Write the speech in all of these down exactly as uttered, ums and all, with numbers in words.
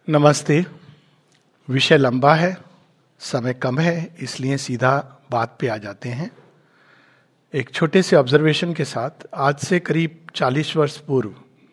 नमस्ते। विषय लंबा है, समय कम है, इसलिए सीधा बात पे आ जाते हैं। एक छोटे से ऑब्जर्वेशन के साथ, आज से करीब चालीस वर्ष पूर्व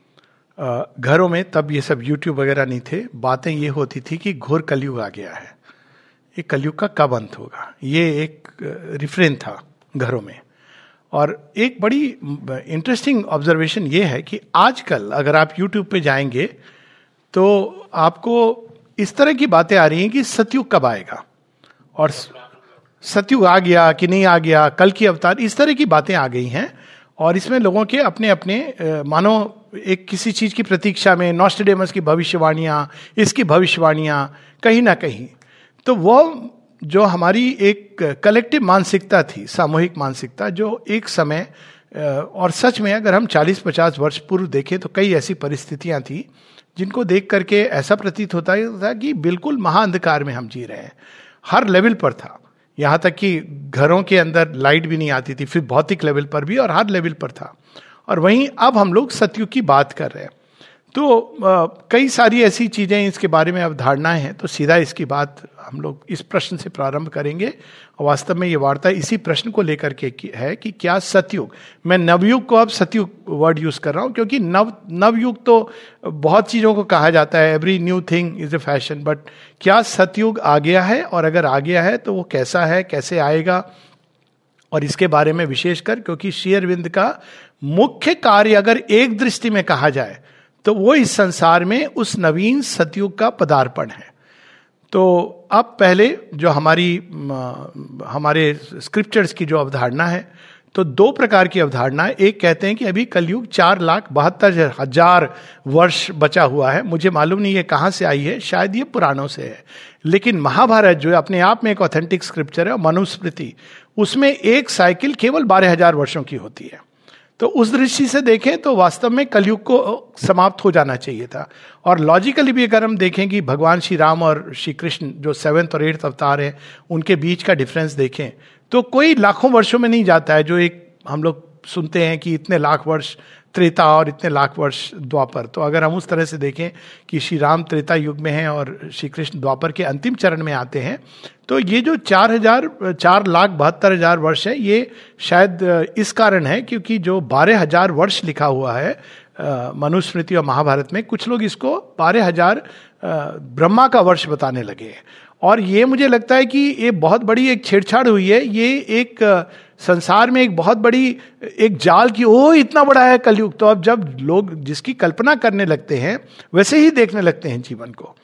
घरों में, तब ये सब यूट्यूब वगैरह नहीं थे, बातें ये होती थी कि घोर कलयुग आ गया है, ये कलयुग का कब अंत होगा, ये एक रिफ्रेन था घरों में। और एक बड़ी इंटरेस्टिंग ऑब्जर्वेशन ये है कि आजकल अगर आप यूट्यूब पे जाएंगे तो आपको इस तरह की बातें आ रही हैं कि सतयुग कब आएगा और सतयुग आ गया कि नहीं आ गया, कल की अवतार, इस तरह की बातें आ गई हैं। और इसमें लोगों के अपने अपने मानो एक किसी चीज की प्रतीक्षा में, नॉस्ट्रेडेमस की भविष्यवाणियां, इसकी भविष्यवाणियां कहीं ना कहीं, तो वो जो हमारी एक कलेक्टिव मानसिकता थी, सामूहिक मानसिकता, जो एक समय, और सच में अगर हम चालीस पचास वर्ष पूर्व देखें तो कई ऐसी परिस्थितियां थी जिनको देख करके ऐसा प्रतीत होता था कि बिल्कुल महाअंधकार में हम जी रहे हैं। हर लेवल पर था, यहाँ तक कि घरों के अंदर लाइट भी नहीं आती थी, फिर भौतिक लेवल पर भी, और हर लेवल पर था। और वहीं अब हम लोग सतयुग की बात कर रहे हैं। तो आ, कई सारी ऐसी चीजें, इसके बारे में अवधारणाएं हैं, तो सीधा इसकी बात हम लोग इस प्रश्न से प्रारंभ करेंगे। और वास्तव में ये वार्ता इसी प्रश्न को लेकर के है कि क्या सतयुग, मैं नवयुग को अब सतयुग वर्ड यूज कर रहा हूं क्योंकि नव नवयुग तो बहुत चीजों को कहा जाता है, every new thing is a fashion, but क्या सतयुग आ गया है, और अगर आ गया है तो वो कैसा है, कैसे आएगा, और इसके बारे में विशेषकर, क्योंकि श्री अरविंद का मुख्य कार्य अगर एक दृष्टि में कहा जाए तो वो इस संसार में उस नवीन सतयुग का पदार्पण है। तो अब पहले जो हमारी हमारे स्क्रिप्चर्स की जो अवधारणा है, तो दो प्रकार की अवधारणा है। एक कहते हैं कि अभी कलयुग चार लाख बहत्तर हजार वर्ष बचा हुआ है। मुझे मालूम नहीं है कहाँ से आई है, शायद ये पुराणों से है, लेकिन महाभारत जो अपने आप में एक ऑथेंटिक स्क्रिप्चर है, मनुस्मृति, उसमें एक साइकिल केवल बारह हजार वर्षों की होती है। तो उस दृष्टि से देखें तो वास्तव में कलयुग को समाप्त हो जाना चाहिए था। और लॉजिकली भी अगर हम देखें कि भगवान श्री राम और श्री कृष्ण जो सेवेंथ और एट्थ अवतार हैं, उनके बीच का डिफरेंस देखें तो कोई लाखों वर्षों में नहीं जाता है। जो एक हम लोग सुनते हैं कि इतने लाख वर्ष त्रेता और इतने लाख वर्ष द्वापर, तो अगर हम उस तरह से देखें कि श्री राम त्रेता युग में हैं और श्री कृष्ण द्वापर के अंतिम चरण में आते हैं, तो ये जो चार हजार चार लाख बहत्तर हजार वर्ष है, ये शायद इस कारण है क्योंकि जो बारह हजार वर्ष लिखा हुआ है मनुस्मृति और महाभारत में, कुछ लोग इसको बारह हजार ब्रह्मा का वर्ष बताने लगे हैं। और ये मुझे लगता है कि ये बहुत बड़ी एक छेड़छाड़ हुई है। ये एक संसार में एक बहुत बड़ी एक जाल की, ओ इतना बड़ा है कलयुग। तो अब जब लोग जिसकी कल्पना करने लगते हैं वैसे ही देखने लगते हैं जीवन को,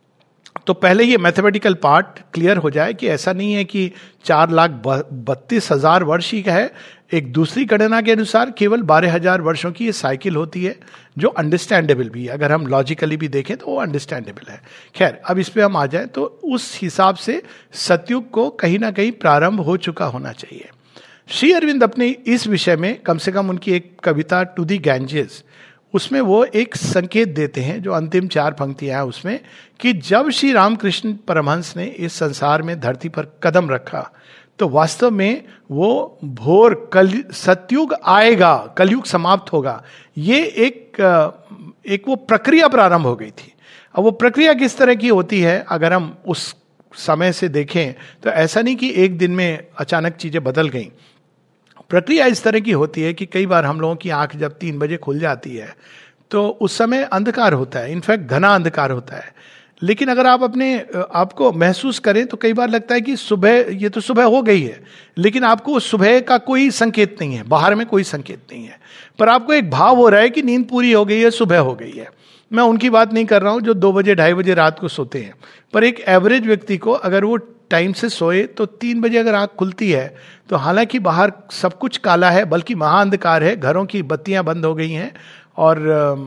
तो पहले ये मैथमेटिकल पार्ट क्लियर हो जाए कि ऐसा नहीं है कि चार लाख बत्तीस हजार वर्ष ही है। एक दूसरी गणना के अनुसार केवल बारह हजार वर्षों की ये साइकिल होती है, जो अंडरस्टैंडेबल भी है। अगर हम लॉजिकली भी देखें तो वो अंडरस्टैंडेबल है। खैर, अब इस पे हम आ जाए तो उस हिसाब से सतयुग को कहीं ना कहीं प्रारंभ हो चुका होना चाहिए। श्री अरविंद अपने इस विषय में, कम से कम उनकी एक कविता टू दी गैंजेस, उसमें वो एक संकेत देते हैं, जो अंतिम चार पंक्तियां हैं उसमें, कि जब श्री रामकृष्ण परमहंस ने इस संसार में धरती पर कदम रखा तो वास्तव में वो भोर कल सतयुग आएगा, कलयुग समाप्त होगा, ये एक एक वो प्रक्रिया प्रारंभ हो गई थी। अब वो प्रक्रिया किस तरह की होती है अगर हम उस समय से देखें तो ऐसा नहीं कि एक दिन में अचानक चीजें बदल गई। प्रक्रिया इस तरह की होती है कि कई बार हम लोगों की आंख जब तीन बजे खुल जाती है तो उस समय अंधकार होता है, इनफैक्ट घना अंधकार होता है। लेकिन अगर आप अपने आपको महसूस करें तो कई बार लगता है कि सुबह, ये तो सुबह हो गई है, लेकिन आपको सुबह का कोई संकेत नहीं है, बाहर में कोई संकेत नहीं है, पर आपको एक भाव हो रहा है कि नींद पूरी हो गई है, सुबह हो गई है। मैं उनकी बात नहीं कर रहा हूं जो दो बजे ढाई बजे रात को सोते हैं, पर एक एवरेज व्यक्ति को अगर वो टाइम से सोए तो तीन बजे अगर आंख खुलती है तो हालांकि बाहर सब कुछ काला है, बल्कि महाअंधकार है, घरों की बत्तियां बंद हो गई हैं और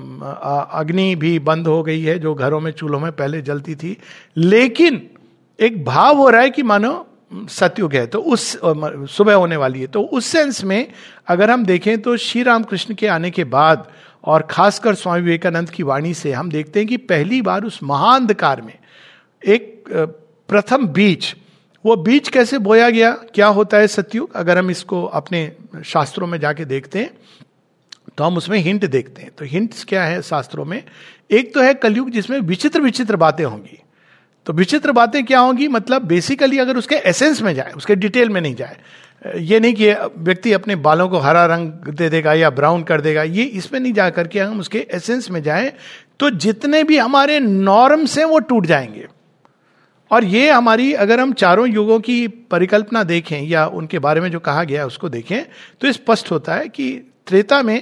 अग्नि भी बंद हो गई है जो घरों में चूल्हों में पहले जलती थी, लेकिन एक भाव हो रहा है कि मानो सतयुग है, तो उस सुबह होने वाली है। तो उस सेंस में अगर हम देखें तो श्री रामकृष्ण के आने के बाद और खासकर स्वामी विवेकानंद की वाणी से हम देखते हैं कि पहली बार उस महाअंधकार में एक प्रथम बीज, वो बीज कैसे बोया गया, क्या होता है सतयुग, अगर हम इसको अपने शास्त्रों में जाके देखते हैं तो हम उसमें हिंट देखते हैं। तो हिंट्स क्या है शास्त्रों में? एक तो है कलयुग जिसमें विचित्र विचित्र बातें होंगी। तो विचित्र बातें क्या होंगी? मतलब बेसिकली अगर उसके एसेंस में जाए, उसके डिटेल में नहीं जाए, ये नहीं कि व्यक्ति अपने बालों को हरा रंग दे देगा या ब्राउन कर देगा, ये इसमें नहीं जा करके हम उसके एसेंस में जाएं तो जितने भी हमारे नॉर्म्स हैं वो टूट जाएंगे। और ये हमारी, अगर हम चारों युगों की परिकल्पना देखें या उनके बारे में जो कहा गया है उसको देखें तो स्पष्ट होता है कि त्रेता में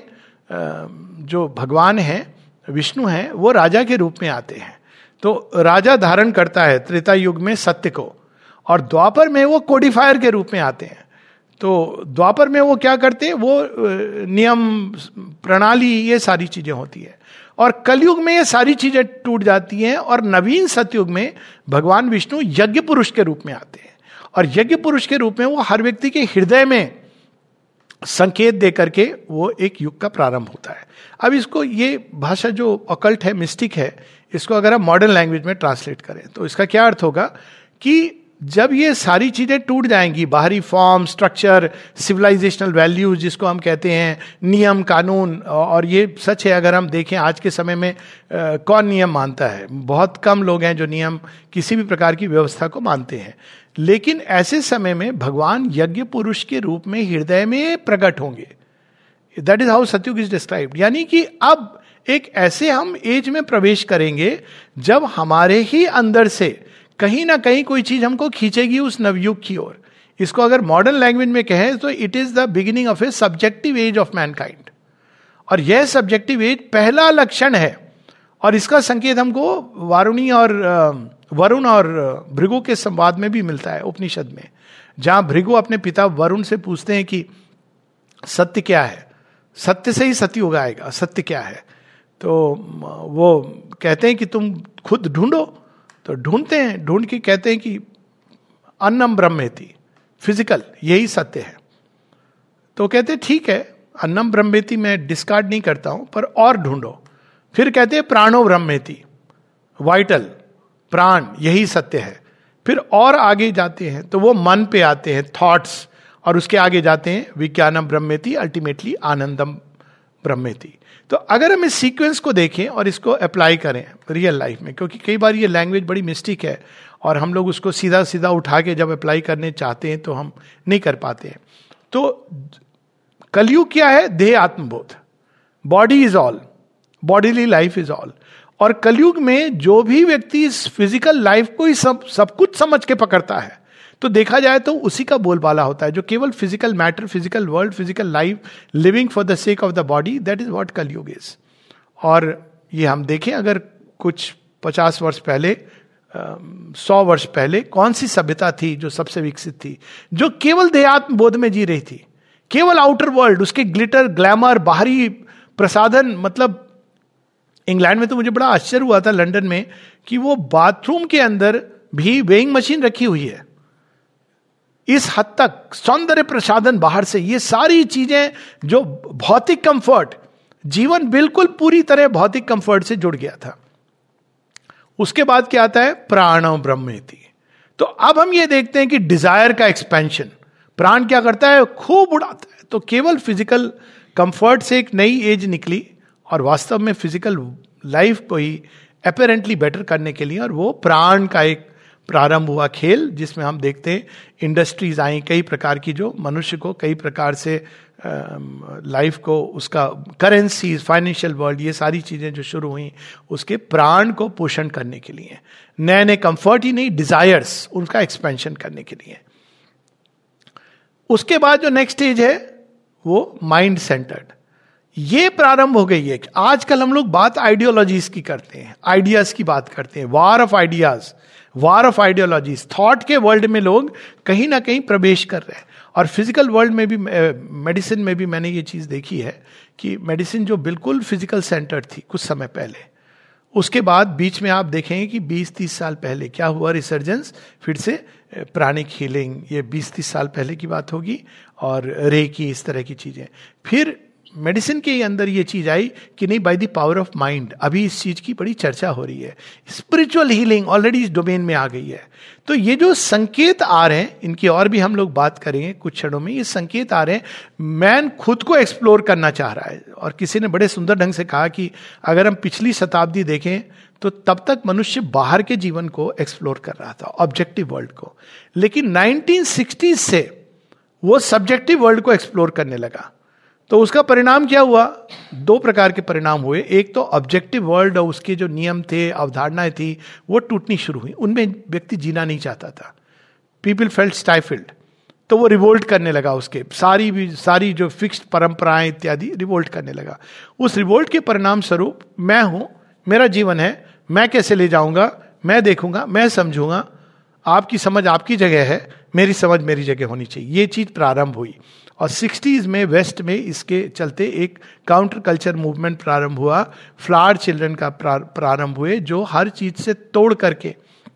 जो भगवान हैं, विष्णु हैं, वो राजा के रूप में आते हैं। तो राजा धारण करता है त्रेता युग में सत्य को, और द्वापर में वो कोडिफायर के रूप में आते हैं। तो द्वापर में वो क्या करते हैं? वो नियम, प्रणाली, ये सारी चीजें होती है। और कलयुग में ये सारी चीजें टूट जाती हैं और नवीन सतयुग में भगवान विष्णु यज्ञ पुरुष के रूप में आते हैं। और यज्ञ पुरुष के रूप में वो हर व्यक्ति के हृदय में संकेत दे करके वो एक युग का प्रारंभ होता है। अब इसको, ये भाषा जो ऑकल्ट है, मिस्टिक है, इसको अगर हम मॉडर्न लैंग्वेज में ट्रांसलेट करें तो इसका क्या अर्थ होगा कि जब ये सारी चीजें टूट जाएंगी, बाहरी फॉर्म, स्ट्रक्चर, सिविलाइजेशनल वैल्यूज जिसको हम कहते हैं, नियम कानून, और ये सच है अगर हम देखें आज के समय में आ, कौन नियम मानता है? बहुत कम लोग हैं जो नियम, किसी भी प्रकार की व्यवस्था को मानते हैं। लेकिन ऐसे समय में भगवान यज्ञ पुरुष के रूप में हृदय में प्रकट होंगे। That is how Satyug is described. यानी कि अब एक ऐसे हम एज में प्रवेश करेंगे जब हमारे ही अंदर से कहीं ना कहीं कोई चीज हमको खींचेगी उस नवयुग की ओर। इसको अगर मॉडर्न लैंग्वेज में कहें तो it is the beginning of a subjective age of mankind. और यह सब्जेक्टिव एज पहला लक्षण है, और इसका संकेत हमको वारुणी और वरुण और भृगु के संवाद में भी मिलता है उपनिषद में, जहां भृगु अपने पिता वरुण से पूछते हैं कि सत्य क्या है? सत्य से ही सतयुग आएगा, सत्य क्या है? तो वो कहते हैं कि तुम खुद ढूंढो। तो ढूंढते हैं, ढूंढ के कहते हैं कि अन्नम ब्रह्मेति, फिजिकल, यही सत्य है। तो कहते हैं ठीक है, अन्नम ब्रह्मेति मैं डिस्कार्ड नहीं करता हूं, पर और ढूंढो। फिर कहते हैं प्राणो ब्रह्मेति, वाइटल, प्राण, यही सत्य है। फिर और आगे जाते हैं तो वो मन पे आते हैं, थॉट्स, और उसके आगे जाते हैं विज्ञानम ब्रह्मेति, अल्टीमेटली आनंदम ब्रह्मेति। तो अगर हम इस सीक्वेंस को देखें और इसको अप्लाई करें रियल लाइफ में, क्योंकि कई बार ये लैंग्वेज बड़ी मिस्टिक है और हम लोग उसको सीधा सीधा उठा के जब अप्लाई करने चाहते हैं तो हम नहीं कर पाते हैं। तो कलयुग क्या है? देह आत्मबोध, body is all, bodily life is all. और कलयुग में जो भी व्यक्ति इस फिजिकल लाइफ को ही सब सब कुछ समझ के पकड़ता है, तो देखा जाए तो उसी का बोलबाला होता है, जो केवल physical matter, physical world, physical life, living for the sake of the body, that is what Kalyug is. और ये हम देखें, अगर कुछ पचास वर्ष पहले, सौ वर्ष पहले कौन सी सभ्यता थी जो सबसे विकसित थी, जो केवल देहात्म बोध में जी रही थी, केवल आउटर वर्ल्ड, उसके ग्लिटर, ग्लैमर, बाहरी प्रसाधन। मतलब इंग्लैंड में तो मुझे बड़ा आश्चर्य हुआ था लंदन में कि वो बाथरूम के अंदर भी वेइंग मशीन रखी हुई है। इस हद तक सौंदर्य प्रसाधन बाहर से, ये सारी चीजें जो भौतिक कंफर्ट, जीवन बिल्कुल पूरी तरह भौतिक कंफर्ट से जुड़ गया था। उसके बाद क्या आता है? प्राणो ब्रह्मेति। तो अब हम ये देखते हैं कि डिजायर का एक्सपेंशन, प्राण क्या करता है? खूब उड़ाता है। तो केवल फिजिकल कंफर्ट से एक नई एज निकली और वास्तव में फिजिकल लाइफ को ही अपेरेंटली बेटर करने के लिए, और वो प्राण का एक प्रारंभ हुआ खेल, जिसमें हम देखते हैं इंडस्ट्रीज आई कई प्रकार की, जो मनुष्य को कई प्रकार से लाइफ को, उसका करेंसी, फाइनेंशियल वर्ल्ड, ये सारी चीजें जो शुरू हुई उसके प्राण को पोषण करने के लिए, नए नए कंफर्ट ही नहीं, डिजायर्स, उनका एक्सपेंशन करने के लिए। उसके बाद जो नेक्स्ट स्टेज है वो माइंड सेंटर्ड, ये प्रारंभ हो गई है। आजकल हम लोग बात आइडियोलॉजीज की करते हैं, आइडियाज की बात करते हैं, war of ideas, war of ideologies, thought के वर्ल्ड में लोग कहीं ना कहीं प्रवेश कर रहे हैं। और फिजिकल वर्ल्ड में भी, मेडिसिन में भी मैंने ये चीज देखी है कि मेडिसिन जो बिल्कुल फिजिकल सेंटर थी कुछ समय पहले, उसके बाद बीच में आप देखेंगे कि बीस तीस साल पहले क्या हुआ, रिसर्जेंस, फिर से प्राणिक हीलिंग, ये बीस तीस साल पहले की बात होगी, और रेकी, इस तरह की चीजें। फिर मेडिसिन के अंदर ये चीज आई कि नहीं, by the power of mind, अभी इस चीज की बड़ी चर्चा हो रही है, स्पिरिचुअल हीलिंग ऑलरेडी इस डोमेन में आ गई है। तो ये जो संकेत आ रहे हैं, इनकी और भी हम लोग बात करेंगे कुछ क्षणों में, ये संकेत आ रहे हैं, मैन खुद को एक्सप्लोर करना चाह रहा है। और किसी ने बड़े सुंदर ढंग से कहा कि अगर हम पिछली शताब्दी देखें तो तब तक मनुष्य बाहर के जीवन को एक्सप्लोर कर रहा था, ऑब्जेक्टिव वर्ल्ड को, लेकिन नाइनटीन सिक्सटीज़ से वो सब्जेक्टिव वर्ल्ड को एक्सप्लोर करने लगा। तो उसका परिणाम क्या हुआ? दो प्रकार के परिणाम हुए। एक तो ऑब्जेक्टिव वर्ल्ड और उसके जो नियम थे, अवधारणाएं थी, वो टूटनी शुरू हुई, उनमें व्यक्ति जीना नहीं चाहता था। पीपल फेल्ट स्टाइफिल्ड, तो वो रिवोल्ट करने लगा, उसके सारी भी सारी जो फिक्स्ड परंपराएं इत्यादि रिवोल्ट करने लगा। उस रिवोल्ट के परिणाम स्वरूप मैं हूं, मेरा जीवन है, मैं कैसे ले जाऊंगा, मैं देखूंगा, मैं समझूंगा, आपकी समझ आपकी जगह है, मेरी समझ मेरी जगह होनी चाहिए, ये चीज प्रारंभ हुई। और सिक्सटीज में वेस्ट में इसके चलते एक काउंटर कल्चर मूवमेंट प्रारंभ हुआ, फ्लावर चिल्ड्रन का प्रारंभ हुए, जो हर चीज से तोड़ करके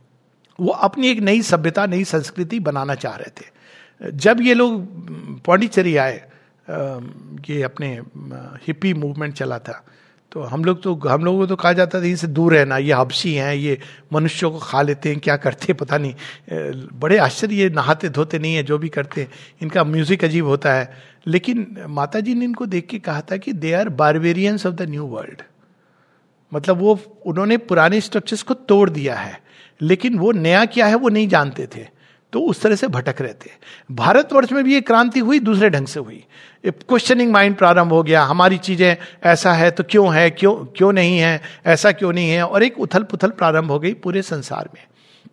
वो अपनी एक नई सभ्यता, नई संस्कृति बनाना चाह रहे थे। जब ये लोग पौंडीचेरी आए, ये अपने हिप्पी मूवमेंट चला था, तो हम लोग तो हम लोगों को तो कहा जाता था इनसे दूर रहना, ये हबशी हैं, ये मनुष्यों को खा लेते हैं, क्या करते हैं पता नहीं, बड़े आश्चर्य, ये नहाते धोते नहीं है, जो भी करते हैं, इनका म्यूजिक अजीब होता है। लेकिन माता जी ने इनको देख के कहा था कि they are barbarians of the new world, मतलब वो उन्होंने पुराने स्ट्रक्चर्स को तोड़ दिया है, लेकिन वो नया क्या है वो नहीं जानते थे, तो उस तरह से भटक रहे थे। भारतवर्ष में भी ये क्रांति हुई, दूसरे ढंग से हुई, क्वेश्चनिंग माइंड प्रारंभ हो गया, हमारी चीजें ऐसा है तो क्यों है, क्यों क्यों नहीं है, ऐसा क्यों नहीं है, और एक उथल पुथल प्रारंभ हो गई पूरे संसार में।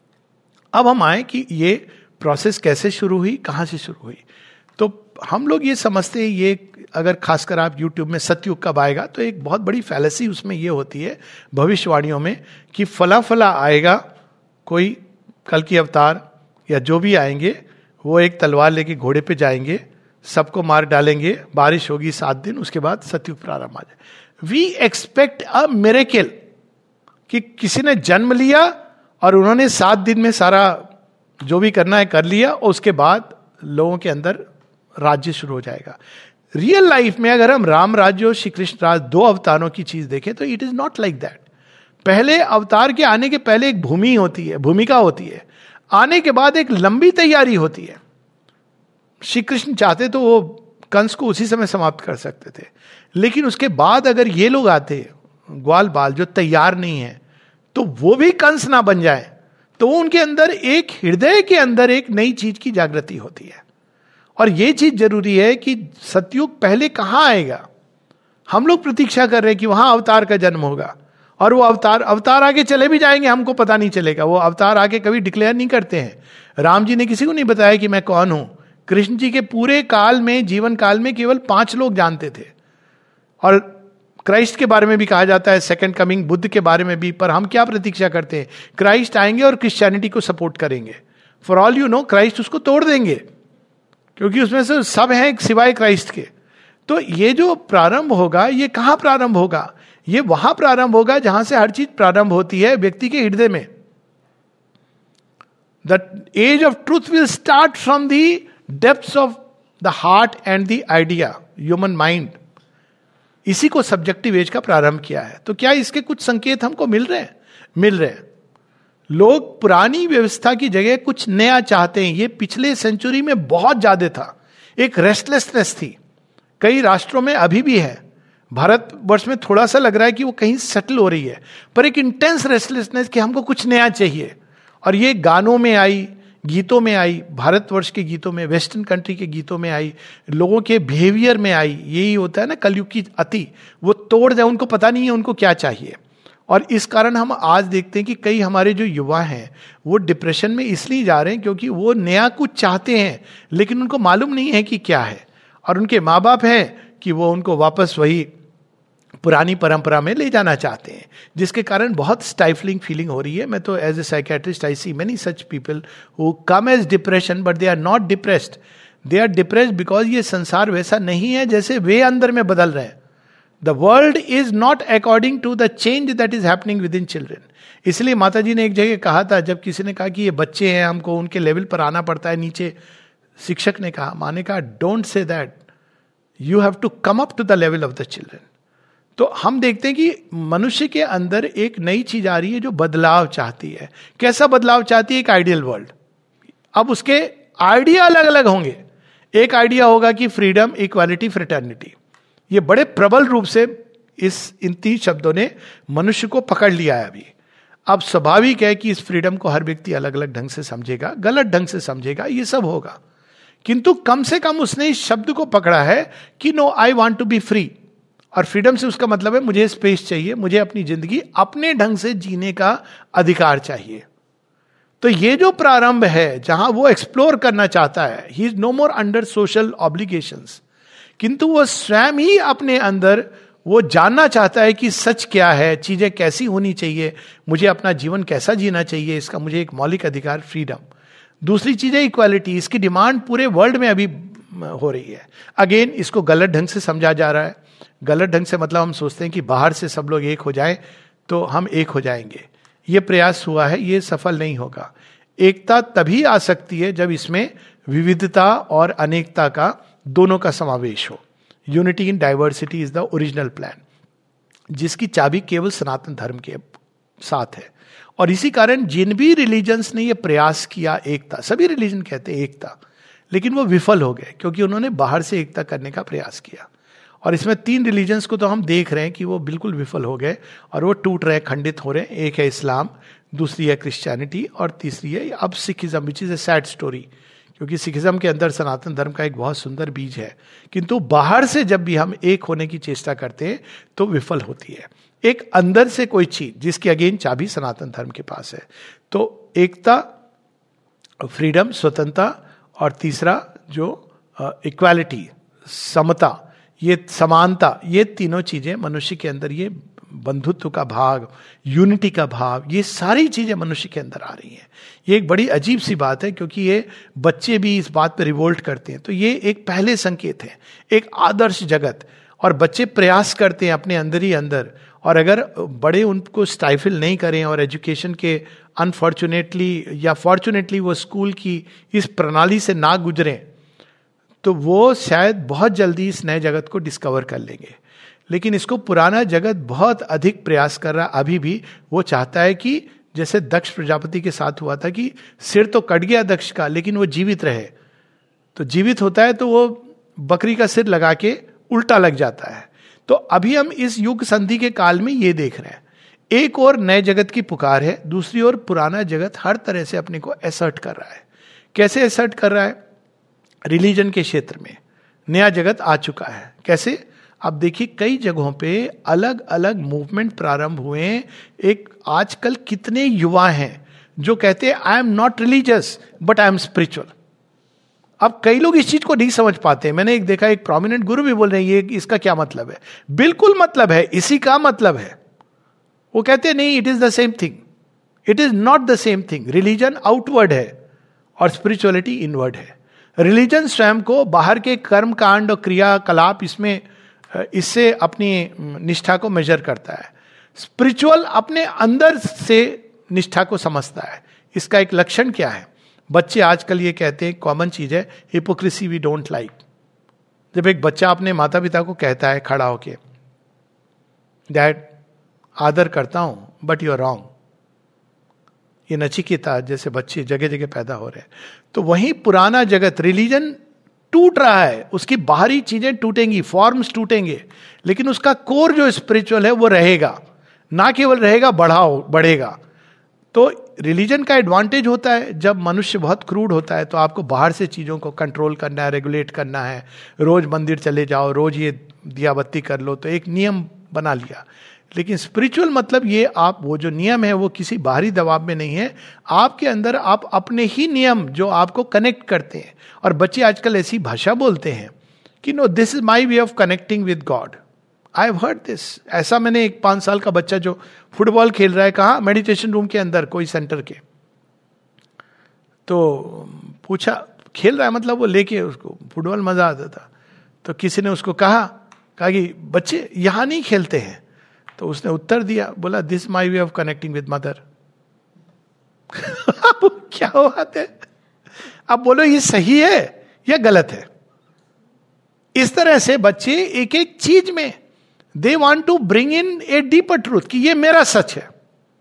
अब हम आए कि ये प्रोसेस कैसे शुरू हुई, कहां से शुरू हुई। तो हम लोग ये समझते हैं, ये अगर खासकर आप यूट्यूब में सतयुग कब आएगा, तो एक बहुत बड़ी फैलेसी उसमें ये होती है भविष्यवाणियों में कि फला फला आएगा, कोई कल की अवतार या जो भी आएंगे वो एक तलवार लेके घोड़े पे जाएंगे, सबको मार डालेंगे, बारिश होगी सात दिन, उसके बाद सतयुग प्रारंभ आ जाए। वी एक्सपेक्ट अ मिरेकल, कि किसी ने जन्म लिया और उन्होंने सात दिन में सारा जो भी करना है कर लिया, और उसके बाद लोगों के अंदर राज्य शुरू हो जाएगा। रियल लाइफ में अगर हम राम राज्य और श्री कृष्ण राज्य, दो अवतारों की चीज देखें, तो it is not like that. पहले अवतार के आने के पहले एक भूमि होती है, भूमिका होती है, आने के बाद एक लंबी तैयारी होती है। श्री कृष्ण चाहते तो वो कंस को उसी समय समाप्त कर सकते थे, लेकिन उसके बाद अगर ये लोग आते ग्वाल बाल जो तैयार नहीं है, तो वो भी कंस ना बन जाए, तो वो उनके अंदर एक हृदय के अंदर एक नई चीज की जागृति होती है। और ये चीज जरूरी है कि सतयुग पहले कहां आएगा। हम लोग प्रतीक्षा कर रहे हैं कि वहां अवतार का जन्म होगा, और वो अवतार अवतार आगे चले भी जाएंगे, हमको पता नहीं चलेगा। वो अवतार आगे कभी डिक्लेयर नहीं करते हैं। राम जी ने किसी को नहीं बताया कि मैं कौन हूं। कृष्ण जी के पूरे काल में, जीवन काल में केवल पांच लोग जानते थे। और क्राइस्ट के बारे में भी कहा जाता है, सेकंड कमिंग, बुद्ध के बारे में भी। पर हम क्या प्रतीक्षा करते हैं? क्राइस्ट आएंगे और क्रिश्चियनिटी को सपोर्ट करेंगे। For all you know Christ उसको तोड़ देंगे, क्योंकि उसमें से सब हैं सिवाय क्राइस्ट के। तो ये जो प्रारंभ होगा, ये कहां प्रारंभ होगा? ये वहां प्रारंभ होगा जहां से हर चीज प्रारंभ होती है, व्यक्ति के हृदय में। The age of truth will start from the depths of the heart and the idea, human mind. इसी को सब्जेक्टिव एज का प्रारंभ किया है। तो क्या इसके कुछ संकेत हमको मिल रहे हैं? मिल रहे हैं। लोग पुरानी व्यवस्था की जगह कुछ नया चाहते हैं। ये पिछले सेंचुरी में बहुत ज्यादा था, एक रेस्टलेसनेस थी, कई राष्ट्रों में अभी भी है। भारतवर्ष में थोड़ा सा लग रहा है कि वो कहीं सेटल हो रही है, पर एक इंटेंस रेस्टलेसनेस कि हमको कुछ नया चाहिए। और ये गानों में आई, गीतों में आई, भारतवर्ष के गीतों में, वेस्टर्न कंट्री के गीतों में आई, लोगों के बिहेवियर में आई। यही होता है ना कलयुग की अति, वो तोड़ जाए, उनको पता नहीं है उनको क्या चाहिए। और इस कारण हम आज देखते हैं कि कई हमारे जो युवा हैं वो डिप्रेशन में इसलिए जा रहे हैं क्योंकि वो नया कुछ चाहते हैं, लेकिन उनको मालूम नहीं है कि क्या है। और उनके माँ बाप हैं कि वो उनको वापस वही पुरानी परंपरा में ले जाना चाहते हैं, जिसके कारण बहुत स्टाइफलिंग फीलिंग हो रही है। मैं तो as a psychiatrist I see many such people who come as depression, but they are not depressed, they are depressed because ये संसार वैसा नहीं है जैसे वे अंदर में बदल रहे हैं। The world is not according to the change that is happening within children. इसलिए माता जी ने एक जगह कहा था, जब किसी ने कहा कि ये बच्चे हैं, हमको उनके लेवल पर आना पड़ता है नीचे, शिक्षक ने कहा, माँ ने कहा, don't say that, you have to come up to the level of the children. तो हम देखते हैं कि मनुष्य के अंदर एक नई चीज आ रही है जो बदलाव चाहती है. कैसा बदलाव चाहती है? एक आइडियल वर्ल्ड. अब उसके आइडिया अलग अलग होंगे. एक आइडिया होगा कि फ्रीडम, इक्वालिटी, फ्रेटर्निटी. ये बड़े प्रबल रूप से इस इन तीन शब्दों ने मनुष्य को पकड़ लिया है अभी. अब स्वाभाविक है कि इस फ्रीडम को हर व्यक्ति अलग अलग ढंग से समझेगा, गलत ढंग से समझेगा, ये सब होगा. किंतु कम से कम उसने इस शब्द को पकड़ा है कि no, I want to be free. और फ्रीडम से उसका मतलब है मुझे स्पेस चाहिए, मुझे अपनी जिंदगी अपने ढंग से जीने का अधिकार चाहिए. तो ये जो प्रारंभ है जहां वो एक्सप्लोर करना चाहता है, he is no more under social obligations, किंतु वो स्वयं ही अपने अंदर वो जानना चाहता है कि सच क्या है, चीजें कैसी होनी चाहिए, मुझे अपना जीवन कैसा जीना चाहिए, इसका मुझे एक मौलिक अधिकार, फ्रीडम. दूसरी चीज है इक्वालिटी. इसकी डिमांड पूरे वर्ल्ड में अभी हो रही है. अगेन इसको गलत ढंग से समझा जा रहा है. गलत ढंग से मतलब हम सोचते हैं कि बाहर से सब लोग एक हो जाए तो हम एक हो जाएंगे. ये प्रयास हुआ है, ये सफल नहीं होगा. एकता तभी आ सकती है जब इसमें विविधता और अनेकता का दोनों का समावेश हो. Unity in diversity is the original plan, जिसकी चाबी केवल सनातन धर्म के साथ है. और इसी कारण जिन भी रिलीजन्स ने यह प्रयास किया एकता, सभी रिलीजन कहते हैं एकता, लेकिन वो विफल हो गए क्योंकि उन्होंने बाहर से एकता करने का प्रयास किया. और इसमें तीन रिलीजन्स को तो हम देख रहे हैं कि वो बिल्कुल विफल हो गए और वो टूट रहे, खंडित हो रहे हैं. एक है इस्लाम, दूसरी है क्रिश्चियनिटी और तीसरी है अब Sikhism, which is a sad story, क्योंकि सिखिज्म के अंदर सनातन धर्म का एक बहुत सुंदर बीज है, किंतु बाहर से जब भी हम एक होने की चेष्टा करते हैं तो विफल होती है. एक अंदर से कोई चीज जिसकी अगेन चाबी सनातन धर्म के पास है. तो एकता, फ्रीडम, स्वतंत्रता, और तीसरा जो इक्वालिटी, समता, ये समानता, ये तीनों चीजें मनुष्य के अंदर, ये बंधुत्व का भाग, यूनिटी का भाव, ये सारी चीजें मनुष्य के अंदर आ रही हैं. ये एक बड़ी अजीब सी बात है क्योंकि ये बच्चे भी इस बात पर रिवोल्ट करते हैं. तो ये एक पहले संकेत है, एक आदर्श जगत, और बच्चे प्रयास करते हैं अपने अंदर ही अंदर. और अगर बड़े उनको स्टाइफल नहीं करें और एजुकेशन के अनफॉर्चुनेटली या फॉर्चुनेटली वो स्कूल की इस प्रणाली से ना गुजरें, तो वो शायद बहुत जल्दी इस नए जगत को डिस्कवर कर लेंगे. लेकिन इसको पुराना जगत बहुत अधिक प्रयास कर रहा. अभी भी वो चाहता है कि जैसे दक्ष प्रजापति के साथ हुआ था कि सिर तो कट गया दक्ष का, लेकिन वो जीवित रहे. तो जीवित होता है तो वो बकरी का सिर लगा के उल्टा लग जाता है. तो अभी हम इस युग संधि के काल में ये देख रहे हैं. एक और नए जगत की पुकार है, दूसरी ओर पुराना जगत हर तरह से अपने को एसर्ट कर रहा है. कैसे एसर्ट कर रहा है? रिलीजन के क्षेत्र में नया जगत आ चुका है. कैसे? अब देखिए कई जगहों पे अलग अलग मूवमेंट प्रारंभ हुए. एक आजकल कितने युवा हैं जो कहते हैं I am not religious but I am spiritual. अब कई लोग इस चीज को नहीं समझ पाते. मैंने एक देखा, एक प्रोमिनेंट गुरु भी बोल रहे हैं ये इसका क्या मतलब है. बिल्कुल मतलब है, इसी का मतलब है. वो कहते हैं नहीं, it is the same thing. It is not the same thing. Religion outward है और स्पिरिचुअलिटी इनवर्ड है. रिलीजन स्वयं को बाहर के कर्म कांड और क्रियाकलाप इसमें इससे अपनी निष्ठा को मेजर करता है. स्पिरिचुअल अपने अंदर से निष्ठा को समझता है. इसका एक लक्षण क्या है? बच्चे आजकल ये कहते हैं, कॉमन चीज है, हिपोक्रेसी वी डोंट लाइक. जब एक बच्चा अपने माता पिता को कहता है खड़ा होके, डैड आदर करता हूं बट यू आर रॉन्ग, ये नचिकेता जैसे बच्चे जगह जगह पैदा हो रहे हैं. तो वही पुराना जगत, रिलीजन टूट रहा है, उसकी बाहरी चीजें टूटेंगी, फॉर्म्स टूटेंगे, लेकिन उसका कोर जो स्पिरिचुअल है वो रहेगा. ना केवल रहेगा, बढ़ाओ बढ़ेगा. तो रिलीजन का एडवांटेज होता है जब मनुष्य बहुत क्रूड होता है, तो आपको बाहर से चीजों को कंट्रोल करना है, रेगुलेट करना है. रोज मंदिर चले जाओ, रोज ये दिया बत्ती कर लो, तो एक नियम बना लिया. लेकिन स्पिरिचुअल मतलब ये, आप वो जो नियम है वो किसी बाहरी दबाव में नहीं है, आपके अंदर आप अपने ही नियम जो आपको कनेक्ट करते हैं. और बच्चे आजकल ऐसी भाषा बोलते हैं कि no, this is my way of connecting with God. I have heard this. ऐसा मैंने एक पांच साल का बच्चा जो फुटबॉल खेल रहा है, कहा मेडिटेशन रूम के अंदर कोई सेंटर के, तो पूछा खेल रहा है मतलब वो लेके, उसको फुटबॉल मजा आता था. तो किसी ने उसको कहा कहा कि बच्चे यहां नहीं खेलते हैं. तो उसने उत्तर दिया, बोला this my way of connecting with mother. क्या बात है? अब बोलो ये सही है या गलत है? इस तरह से बच्चे एक एक चीज में they want to bring in a deeper truth कि ये मेरा सच है.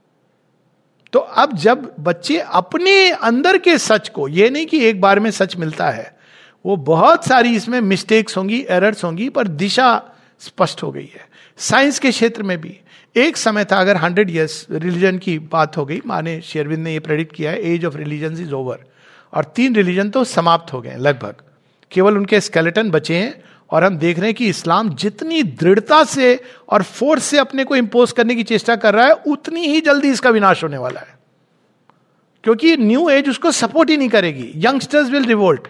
तो अब जब बच्चे अपने अंदर के सच को, ये नहीं कि एक बार में सच मिलता है, वो बहुत सारी इसमें मिस्टेक्स होंगी, एरर्स होंगी, पर दिशा स्पष्ट हो गई है. साइंस के क्षेत्र में भी एक समय था, अगर हंड्रेड इयर्स रिलीजन की बात हो गई, माने शेरविंद ने ये प्रेडिक्ट किया है age of religion is over, और तीन रिलीजन तो समाप्त हो गए लगभग, केवल उनके स्केलेटन बचे हैं. और हम देख रहे हैं कि इस्लाम जितनी दृढ़ता से और फोर्स से अपने को इंपोज करने की चेष्टा कर रहा है, उतनी ही जल्दी इसका विनाश होने वाला है, क्योंकि न्यू एज उसको सपोर्ट ही नहीं करेगी. Youngsters will revolt.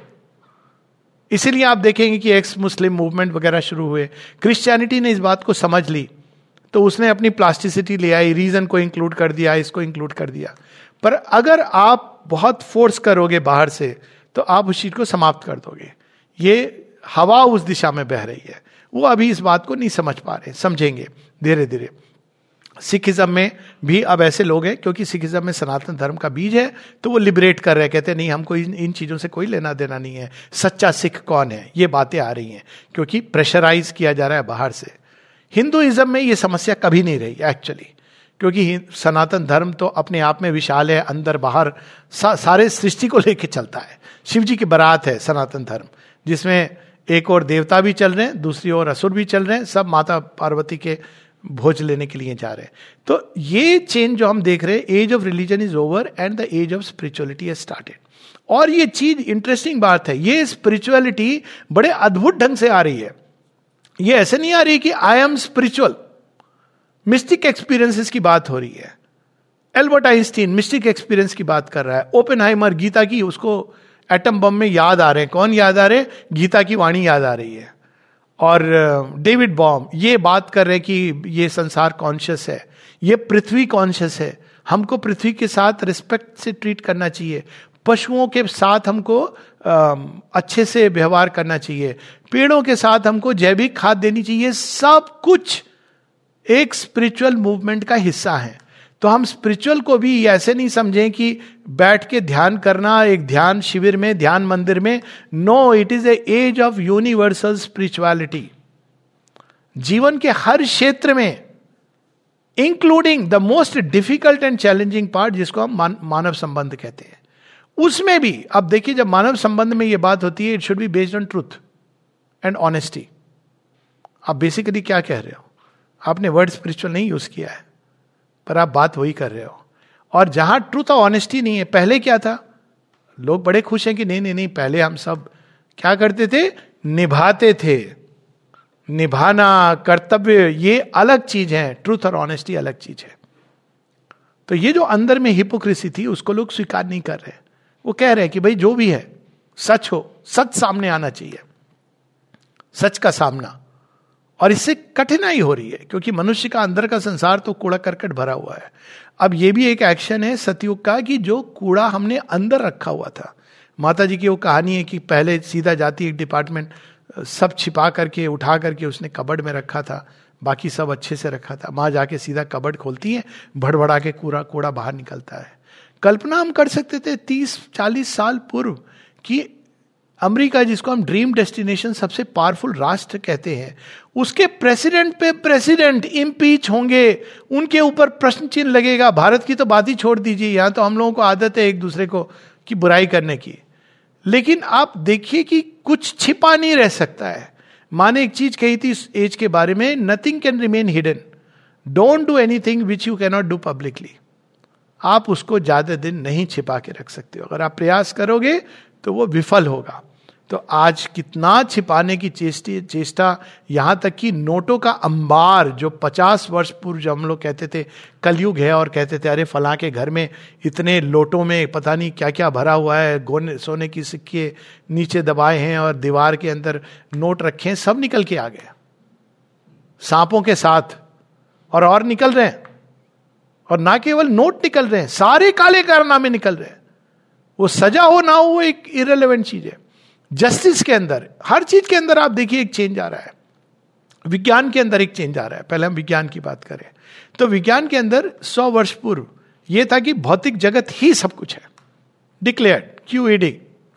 इसीलिए आप देखेंगे कि एक्स मुस्लिम मूवमेंट वगैरह शुरू हुए. क्रिश्चियनिटी ने इस बात को समझ ली, तो उसने अपनी प्लास्टिसिटी ले आई, रीजन को इंक्लूड कर दिया, इसको इंक्लूड कर दिया. पर अगर आप बहुत फोर्स करोगे बाहर से, तो आप उस चीज को समाप्त कर दोगे. ये हवा उस दिशा में बह रही है. वो अभी इस बात को नहीं समझ पा रहे, समझेंगे धीरे धीरे. सिखिज्म में भी अब ऐसे लोग हैं, क्योंकि सिखिज्म में सनातन धर्म का बीज है, तो वो लिबरेट कर रहे हैं, कहते हैं नहीं, हमको इन, इन चीजों से कोई लेना देना नहीं है, सच्चा सिख कौन है, ये बातें आ रही हैं, क्योंकि प्रेशराइज किया जा रहा है बाहर से. हिंदुइज्म में ये समस्या कभी नहीं रही एक्चुअली, क्योंकि सनातन धर्म तो अपने आप में विशाल है, अंदर बाहर सा, सारे सृष्टि को लेके चलता है. शिव जी की बारात है सनातन धर्म, जिसमें एक और देवता भी चल रहे हैं, दूसरी ओर असुर भी चल रहे हैं, सब माता पार्वती के भोज लेने के लिए जा रहे हैं. तो ये चेंज जो हम देख रहे हैं, age of religion is over and the age of spirituality has started. और ये चीज इंटरेस्टिंग बात है, ये स्पिरिचुअलिटी बड़े अद्भुत ढंग से आ रही है. ये ऐसे नहीं आ रही कि I am spiritual. Mystic experiences की बात हो रही है. एल्बर्ट आइंस्टीन मिस्टिक एक्सपीरियंस की बात कर रहा है. ओपेनहाइमर गीता की, उसको एटम बम में याद आ रहे हैं. कौन याद आ रहे हैं? गीता की वाणी याद आ रही है. और डेविड बॉम ये बात कर रहे हैं कि ये संसार कॉन्शियस है, ये पृथ्वी कॉन्शियस है, हमको पृथ्वी के साथ रिस्पेक्ट से ट्रीट करना चाहिए, पशुओं के साथ हमको अच्छे से व्यवहार करना चाहिए, पेड़ों के साथ हमको जैविक खाद देनी चाहिए. सब कुछ एक स्पिरिचुअल मूवमेंट का हिस्सा है. तो हम स्पिरिचुअल को भी ऐसे नहीं समझें कि बैठ के ध्यान करना एक ध्यान शिविर में, ध्यान मंदिर में. No, it is a age of universal spirituality. जीवन के हर क्षेत्र में, including the most difficult and challenging part, जिसको हम मान, मानव संबंध कहते हैं, उसमें भी. अब देखिए, जब मानव संबंध में यह बात होती है, it should be based on truth and honesty. आप बेसिकली क्या कह रहे हो? आपने वर्ड स्पिरिचुअल नहीं यूज किया है, पर आप बात वही कर रहे हो. और जहां ट्रूथ और ऑनेस्टी नहीं है, पहले क्या था? लोग बड़े खुश हैं कि नहीं नहीं नहीं, पहले हम सब क्या करते थे? निभाते थे. निभाना, कर्तव्य, ये अलग चीज है, ट्रूथ और ऑनेस्टी अलग चीज है. तो ये जो अंदर में हिपोक्रेसी थी, उसको लोग स्वीकार नहीं कर रहे. वो कह रहे हैं कि भाई जो भी है सच हो, सच सामने आना चाहिए, सच का सामना. और इससे कठिनाई हो रही है, क्योंकि मनुष्य का अंदर का संसार तो कूड़ा करकट भरा हुआ है. अब ये भी एक एक्शन है सतयुग का, कि जो कूड़ा हमने अंदर रखा हुआ था. माता जी की वो कहानी है कि पहले सीधा जाती एक डिपार्टमेंट, सब छिपा करके उठा करके उसने कबर्ड में रखा था, बाकी सब अच्छे से रखा था. माँ जाके सीधा कबर्ड खोलती है, भड़बड़ा के कूड़ा कूड़ा बाहर निकलता है. कल्पना हम कर सकते थे तीस चालीस साल पूर्व कि अमेरिका, जिसको हम ड्रीम डेस्टिनेशन, सबसे पावरफुल राष्ट्र कहते हैं, उसके प्रेसिडेंट पे प्रेसिडेंट इम्पीच होंगे, उनके ऊपर प्रश्न चिन्ह लगेगा. भारत की तो बात ही छोड़ दीजिए, यहां तो हम लोगों को आदत है एक दूसरे को की बुराई करने की. लेकिन आप देखिए कि कुछ छिपा नहीं रह सकता है. माने एक चीज कही थी इस एज के बारे में, nothing can remain hidden, don't do anything which you can not do publicly. आप उसको ज्यादा दिन नहीं छिपा के रख सकते हो. अगर आप प्रयास करोगे तो वो विफल होगा. तो आज कितना छिपाने की चेष्टा चेष्टा यहां तक कि नोटों का अंबार, जो पचास वर्ष पूर्व जो हम लोग कहते थे कलयुग है, और कहते थे अरे फलां के घर में इतने लोटों में पता नहीं क्या क्या भरा हुआ है, गोने सोने की सिक्के नीचे दबाए हैं और दीवार के अंदर नोट रखे हैं, सब निकल के आ गए सांपों के साथ. और और निकल रहे हैं. और ना केवल नोट निकल रहे हैं, सारे काले कारनामे निकल रहे हैं. वो सजा हो ना हो, वो एक इररिलेवेंट चीज है. जस्टिस के अंदर, हर चीज के अंदर आप देखिए एक चेंज आ रहा है. विज्ञान के अंदर एक चेंज आ रहा है. पहले हम विज्ञान की बात करें तो विज्ञान के अंदर सौ वर्ष पूर्व यह था कि भौतिक जगत ही सब कुछ है, डिक्लेयर्ड, क्यूईडी,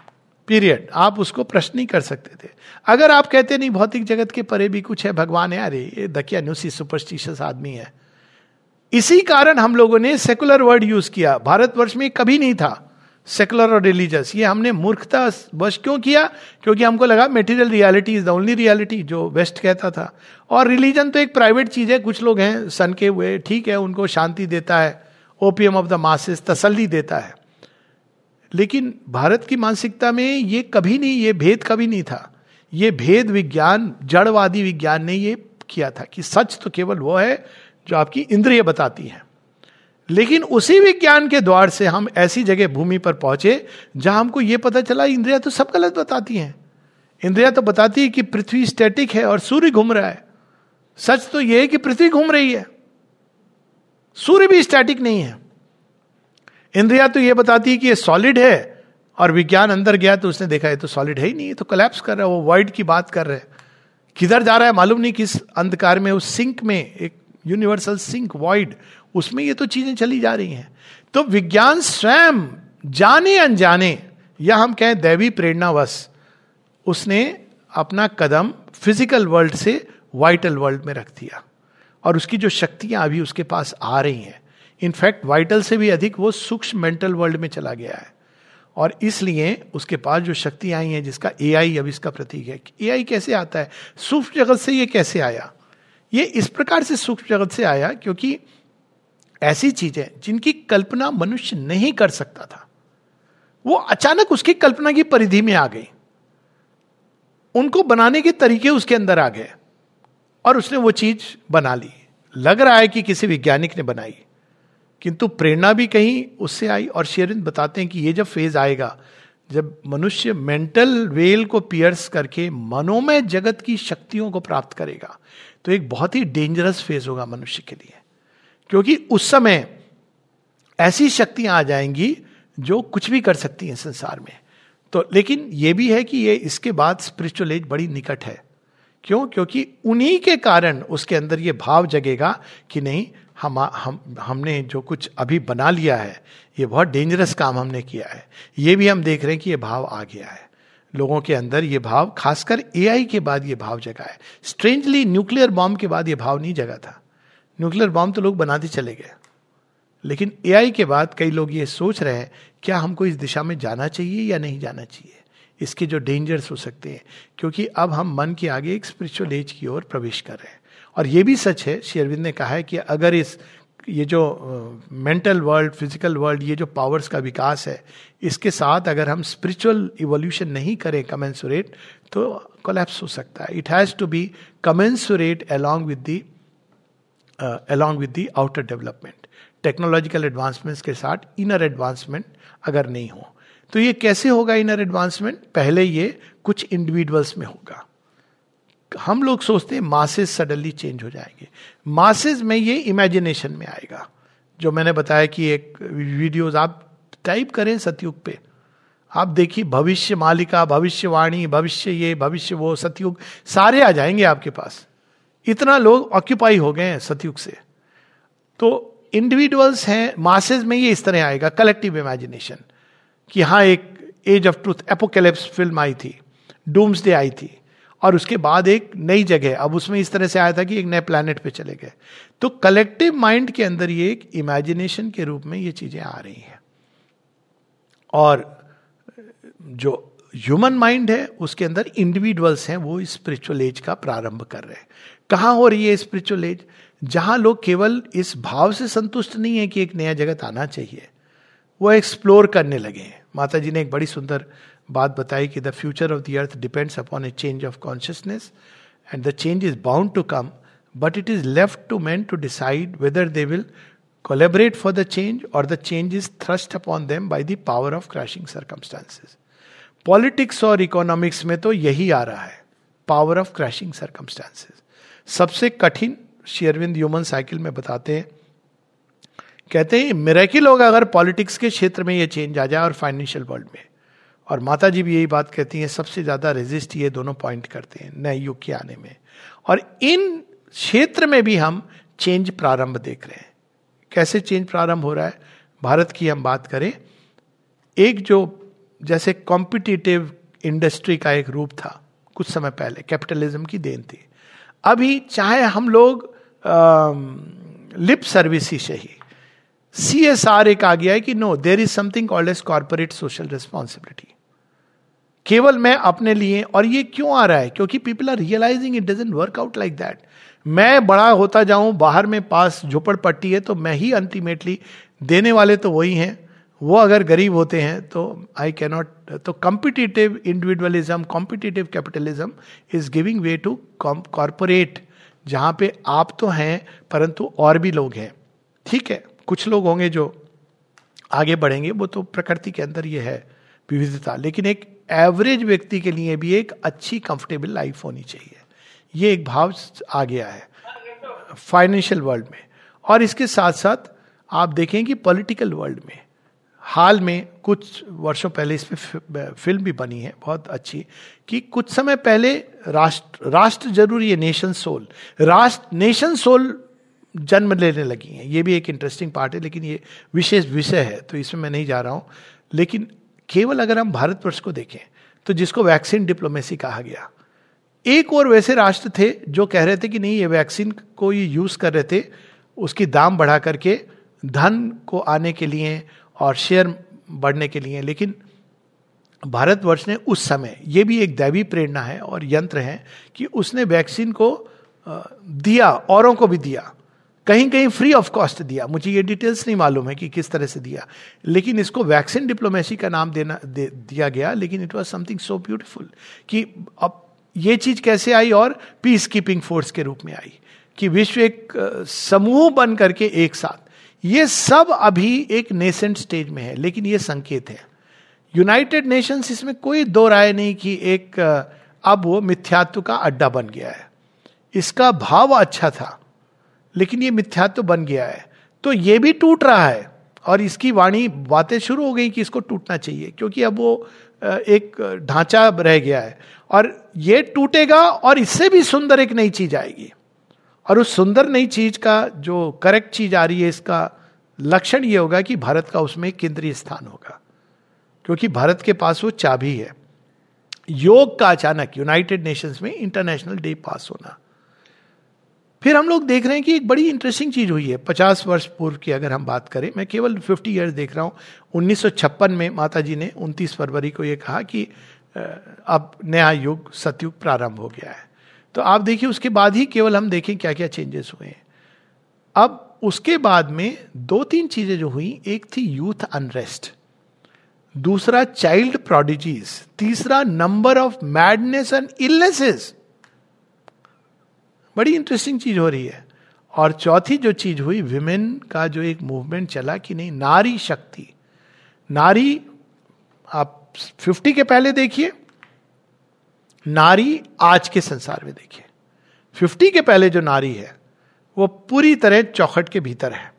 पीरियड। आप उसको प्रश्न नहीं कर सकते थे। अगर आप कहते नहीं भौतिक जगत के परे भी कुछ है, भगवान है, अरे ये दकियानुसी सुपरस्टिशियस आदमी है। इसी कारण हम लोगों ने सेकुलर वर्ड यूज किया। भारतवर्ष में कभी नहीं था सेकुलर और रिलीजियस। ये हमने मूर्खता वश क्यों किया? क्योंकि हमको लगा material reality is the only reality, जो वेस्ट कहता था। और रिलीजन तो एक प्राइवेट चीज है। कुछ लोग हैं सन के हुए, ठीक है, उनको शांति देता है, ओपियम ऑफ द मासेस, तसल्ली देता है। लेकिन भारत की मानसिकता में ये कभी नहीं, ये भेद कभी नहीं था। ये भेद विज्ञान, जड़वादी विज्ञान ने ये किया था कि सच तो केवल वो है जो आपकी इंद्रिय बताती है। लेकिन उसी विज्ञान के द्वार से हम ऐसी जगह भूमि पर पहुंचे जहां हमको यह पता चला इंद्रिया तो सब गलत बताती हैं। इंद्रिया तो बताती है कि पृथ्वी स्टैटिक है और सूर्य घूम रहा है। सच तो यह है कि पृथ्वी घूम रही है, सूर्य भी स्टैटिक नहीं है। इंद्रिया तो यह बताती है कि यह सॉलिड है, और विज्ञान अंदर गया तो उसने देखा है तो सॉलिड है ही नहीं, है तो कोलैप्स कर रहा है। वो वॉइड की बात कर रहे हैं, किधर जा रहा है मालूम नहीं, किस अंधकार में, उस सिंक में, एक यूनिवर्सल सिंक वॉइड, उसमें ये तो चीजें चली जा रही हैं। तो विज्ञान स्वयं जाने अनजाने, या हम कहें दैवी प्रेरणावश, उसने अपना कदम फिजिकल वर्ल्ड से वाइटल वर्ल्ड में रख दिया, और उसकी जो शक्तियां अभी उसके पास आ रही हैं, इनफैक्ट वाइटल से भी अधिक वो सूक्ष्म मेंटल वर्ल्ड में चला गया है। और इसलिए उसके पास जो शक्तियां आई हैं, जिसका एआई अब इसका प्रतीक है। एआई कैसे आता है? सूक्ष्म जगत से ये कैसे आया? ये इस प्रकार से सूक्ष्म जगत से आया क्योंकि ऐसी चीजें जिनकी कल्पना मनुष्य नहीं कर सकता था, वो अचानक उसकी कल्पना की परिधि में आ गई। उनको बनाने के तरीके उसके अंदर आ गए और उसने वो चीज बना ली। लग रहा है कि किसी वैज्ञानिक ने बनाई, किंतु प्रेरणा भी कहीं उससे आई। और श्री अरविंद बताते हैं कि ये जब फेज आएगा, जब मनुष्य मेंटल वेल को पियर्स करके मनोमय जगत की शक्तियों को प्राप्त करेगा, तो एक बहुत ही डेंजरस फेज होगा मनुष्य के लिए। क्योंकि उस समय ऐसी शक्तियां आ जाएंगी जो कुछ भी कर सकती हैं संसार में। तो लेकिन यह भी है कि ये इसके बाद स्पिरिचुअल एज बड़ी निकट है। क्यों? क्योंकि उन्हीं के कारण उसके अंदर ये भाव जगेगा कि नहीं, हम हम हमने जो कुछ अभी बना लिया है, ये बहुत डेंजरस काम हमने किया है। ये भी हम देख रहे हैं कि ये भाव आ गया है लोगों के अंदर। ये भाव खासकर एआई के बाद ये भाव जगा है। स्ट्रेंजली न्यूक्लियर बॉम्ब के बाद ये भाव नहीं जगा था। न्यूक्लियर बॉम्ब तो लोग बनाते चले गए, लेकिन एआई के बाद कई लोग ये सोच रहे हैं क्या हमको इस दिशा में जाना चाहिए या नहीं जाना चाहिए, इसके जो डेंजर्स हो सकते हैं। क्योंकि अब हम मन के आगे एक स्पिरिचुअल एज की ओर प्रवेश कर रहे हैं। और ये भी सच है, श्री अरविंद ने कहा है कि अगर इस ये जो मेंटल वर्ल्ड, फिजिकल वर्ल्ड, ये जो पावर्स का विकास है, इसके साथ अगर हम स्पिरिचुअल इवोल्यूशन नहीं करें कमेंसुरेट, तो कोलैप्स हो सकता है। It has to be commensurate along with the along with the outer development. Technological advancements के साथ इनर एडवांसमेंट अगर नहीं हो, तो ये कैसे होगा इनर एडवांसमेंट? पहले ये कुछ इंडिविजुअल्स में होगा। हम लोग सोचते हैं मासेस सडनली चेंज हो जाएंगे। मासेस में ये इमेजिनेशन में आएगा। जो मैंने बताया कि एक वीडियोस आप टाइप करें सतयुग पे, आप देखिए भविष्य मालिका, भविष्यवाणी, भविष्य ये, भविष्य वो, सतयुग, सारे आ जाएंगे आपके पास। इतना लोग ऑक्यूपाई हो गए हैं सतयुग से। तो इंडिविजुअल्स हैं, मासेस में ये इस तरह आएगा, कलेक्टिव इमेजिनेशन कि हाँ एक age of truth, apocalypse film आई थी, डूम्सडे आई थी, और उसके बाद एक नई जगह, अब उसमें इस तरह से आया था कि एक नए प्लैनेट पे चले गए। तो कलेक्टिव माइंड के अंदर ये एक इमेजिनेशन के रूप में ये चीजें आ रही हैं। और जो ह्यूमन माइंड है उसके अंदर इंडिविजुअल्स हैं, वो स्पिरिचुअल एज का प्रारंभ कर रहे हैं। कहां हो रही है स्पिरिचुअल एज? जहां लोग केवल इस भाव से संतुष्ट नहीं है कि एक नया जगत आना चाहिए, वो एक्सप्लोर करने लगे हैं। माता जी ने एक बड़ी सुंदर बात बताई कि the future of the earth depends upon a change of consciousness and the change is bound to come, but it is left to man to decide whether they will collaborate for the change और the change is thrust upon them by the power of crashing circumstances. Politics और economics में तो यही आ रहा है, power of crashing circumstances. सबसे कठिन Shri Arvind human cycle में बताते हैं, कहते हैं मिरेकल होगा अगर पॉलिटिक्स के क्षेत्र में ये चेंज आ जाए और फाइनेंशियल वर्ल्ड में। और माता जी भी यही बात कहती हैं, सबसे ज्यादा रेजिस्ट ये दोनों पॉइंट करते हैं नए युग के आने में। और इन क्षेत्र में भी हम चेंज प्रारंभ देख रहे हैं। कैसे चेंज प्रारंभ हो रहा है? भारत की हम बात करें, एक जो जैसे कॉम्पिटिटिव इंडस्ट्री का एक रूप था कुछ समय पहले, कैपिटलिज्म की देन थी। अभी चाहे हम लोग लिप सर्विस ही सही, सी एस आर एक आ गया है कि no, there is something called as corporate social responsibility, केवल मैं अपने लिए। और ये क्यों आ रहा है? क्योंकि people are realising it doesn't work out like that. मैं बड़ा होता जाऊं, बाहर में पास झोपड़पट्टी है तो मैं ही अल्टीमेटली, देने वाले तो वही हैं, वो अगर गरीब होते हैं तो आई कैन नॉट। तो competitive individualism, competitive capitalism is giving way to corporate, जहां पे आप तो हैं परंतु और भी लोग हैं। ठीक है, कुछ लोग होंगे जो आगे बढ़ेंगे, वो तो प्रकृति के अंदर ये है विविधता, लेकिन एक एवरेज व्यक्ति के लिए भी एक अच्छी कंफर्टेबल लाइफ होनी चाहिए। ये एक भाव आ गया है फाइनेंशियल वर्ल्ड में। और इसके साथ साथ आप देखें कि पॉलिटिकल वर्ल्ड में हाल में कुछ वर्षों पहले इस पे फिल्म भी बनी है बहुत अच्छी, कि कुछ समय पहले राष्ट्र राष्ट्र जरूरी है, नेशन सोल, राष्ट्र नेशन सोल जन्म लेने लगी हैं। ये भी एक इंटरेस्टिंग पार्ट है, लेकिन ये विशेष विषय है तो इसमें मैं नहीं जा रहा हूं। लेकिन केवल अगर हम भारतवर्ष को देखें तो जिसको वैक्सीन डिप्लोमेसी कहा गया, एक और वैसे राष्ट्र थे जो कह रहे थे कि नहीं, ये वैक्सीन को ये यूज कर रहे थे उसकी दाम बढ़ा करके धन को आने के लिए और शेयर बढ़ने के लिए। लेकिन भारतवर्ष ने उस समय, ये भी एक दैवी प्रेरणा है और यंत्र है कि उसने वैक्सीन को दिया, औरों को भी दिया, कहीं कहीं फ्री ऑफ कॉस्ट दिया। मुझे ये डिटेल्स नहीं मालूम है कि किस तरह से दिया, लेकिन इसको वैक्सीन डिप्लोमेसी का नाम देना दे, दिया गया। लेकिन it was something so beautiful कि अब ये चीज कैसे आई और पीस कीपिंग फोर्स के रूप में आई, कि विश्व एक समूह बन करके एक साथ, ये सब अभी एक नेसेंट स्टेज में है, लेकिन ये संकेत है। यूनाइटेड नेशंस, इसमें कोई दो राय नहीं कि एक अब वो मिथ्यात्व का अड्डा बन गया है। इसका भाव अच्छा था लेकिन ये मिथ्यात्व बन गया है, तो ये भी टूट रहा है। और इसकी वाणी बातें शुरू हो गई कि इसको टूटना चाहिए, क्योंकि अब वो एक ढांचा रह गया है और ये टूटेगा और इससे भी सुंदर एक नई चीज आएगी। और उस सुंदर नई चीज का जो करेक्ट चीज आ रही है, इसका लक्षण ये होगा कि भारत का उसमें केंद्रीय स्थान होगा, क्योंकि भारत के पास वो चाबी है। योग का अचानक यूनाइटेड नेशंस में इंटरनेशनल डे पास होना। फिर हम लोग देख रहे हैं कि एक बड़ी इंटरेस्टिंग चीज हुई है पचास वर्ष पूर्व की अगर हम बात करें, मैं केवल फिफ्टी ईयर्स देख रहा हूं। उन्नीस सौ छप्पन में माता जी ने उनतीस फरवरी को ये कहा कि अब नया युग सतयुग प्रारंभ हो गया है। तो आप देखिए उसके बाद ही केवल हम देखें क्या क्या चेंजेस हुए हैं। अब उसके बाद में दो तीन चीजें जो हुई, एक थी यूथ अनरेस्ट, दूसरा चाइल्ड प्रोडिजीज, तीसरा number of madness and illnesses, बड़ी इंटरेस्टिंग चीज हो रही है। और चौथी जो चीज हुई, विमेन का जो एक मूवमेंट चला कि नहीं, नारी शक्ति। नारी, आप फिफ्टी के पहले देखिए, नारी आज के संसार में देखिए, फिफ्टी के पहले जो नारी है वो पूरी तरह चौखट के भीतर है।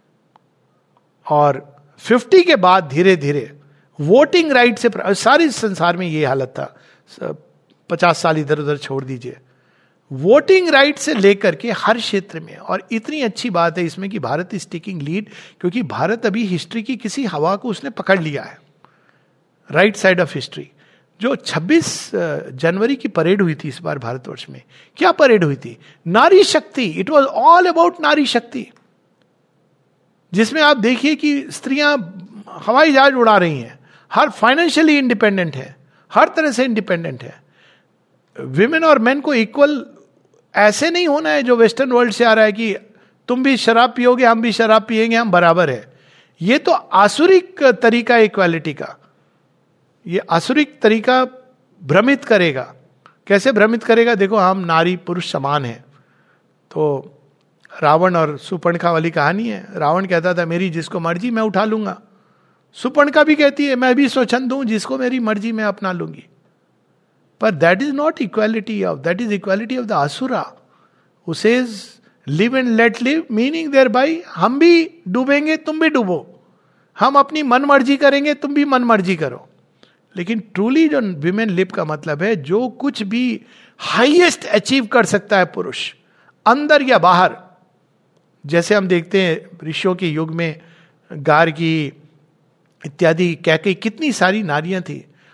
और फिफ्टी के बाद धीरे धीरे वोटिंग राइट से, सारे संसार में ये हालत था, पचास साल इधर उधर छोड़ दीजिए, वोटिंग राइट से लेकर के हर क्षेत्र में। और इतनी अच्छी बात है इसमें कि भारत इज टेकिंग लीड, क्योंकि भारत अभी हिस्ट्री की किसी हवा को उसने पकड़ लिया है, राइट साइड ऑफ हिस्ट्री। जो छब्बीस जनवरी की परेड हुई थी इस बार भारतवर्ष में, क्या परेड हुई थी? नारी शक्ति। इट वॉज ऑल अबाउट नारी शक्ति, जिसमें आप देखिए कि स्त्रियां हवाई जहाज उड़ा रही हैं, हर फाइनेंशियली इंडिपेंडेंट है, हर तरह से इंडिपेंडेंट है। विमेन और मेन को इक्वल ऐसे नहीं होना है जो वेस्टर्न वर्ल्ड से आ रहा है कि तुम भी शराब पियोगे हम भी शराब पिएंगे, हम बराबर है। ये तो आसुरिक तरीका इक्वालिटी का, ये आसुरिक तरीका भ्रमित करेगा। कैसे भ्रमित करेगा? देखो, हम नारी पुरुष समान हैं। तो रावण और सुपर्णखा वाली कहानी है। रावण कहता था मेरी जिसको मर्जी मैं उठा लूंगा, सुपर्णखा भी कहती है मैं भी स्वच्छंद हूं, जिसको मेरी मर्जी मैं अपना लूंगी। पर that is not equality of, that is equality of the asura who says live and let live, meaning thereby हम भी डूबेंगे तुम भी डूबो, हम अपनी मन मर्जी करेंगे तुम भी मन मर्जी करो। लेकिन ट्रूली जो विमेन लिव का मतलब है, जो कुछ भी हाईएस्ट अचीव कर सकता है पुरुष, अंदर या बाहर। जैसे हम देखते हैं ऋषियों के युग में गार्गी इत्यादि कैकेयी, कितनी सारी नारियां थी,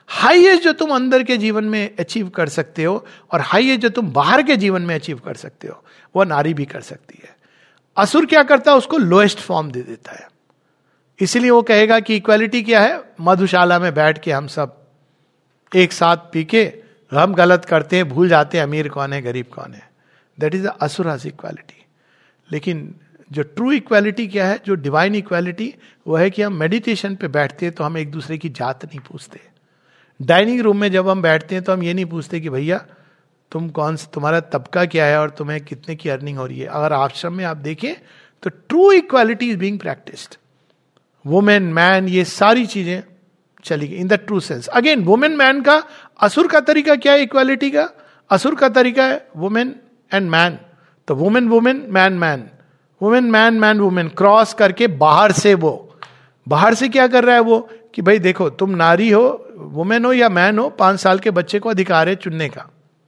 हाईएस्ट जो तुम अंदर के जीवन में अचीव कर सकते हो और हाईएस्ट जो तुम बाहर के जीवन में अचीव कर सकते हो, वह नारी भी कर सकती है। असुर क्या करता है? उसको लोएस्ट फॉर्म दे देता है। इसलिए वो कहेगा कि इक्वालिटी क्या है? मधुशाला में बैठ के हम सब एक साथ पी के हम गलत करते हैं, भूल जाते हैं अमीर कौन है गरीब कौन है। That is the asura's equality. लेकिन जो ट्रू इक्वालिटी क्या है, जो डिवाइन इक्वालिटी, वो है कि हम मेडिटेशन पे बैठते हैं तो हम एक दूसरे की जात नहीं पूछते। डाइनिंग रूम में जब हम बैठते हैं तो हम ये नहीं पूछते कि भैया तुम कौन सा, तुम्हारा तबका क्या है और तुम्हें कितने की अर्निंग हो रही है। अगर आश्रम में आप देखें तो true equality is being practised. Women man ये सारी चीजें चली गई in the true sense. Again women man का, असुर का तरीका क्या है इक्वालिटी का? असुर का तरीका है वुमेन एंड मैन। तो women women man man, women man man women, cross करके बाहर से, वो बाहर से क्या कर रहा है वो कि भाई देखो तुम नारी हो, वुमेन हो या मैन हो, पांच साल के बच्चे को अधिकार है चुनने का।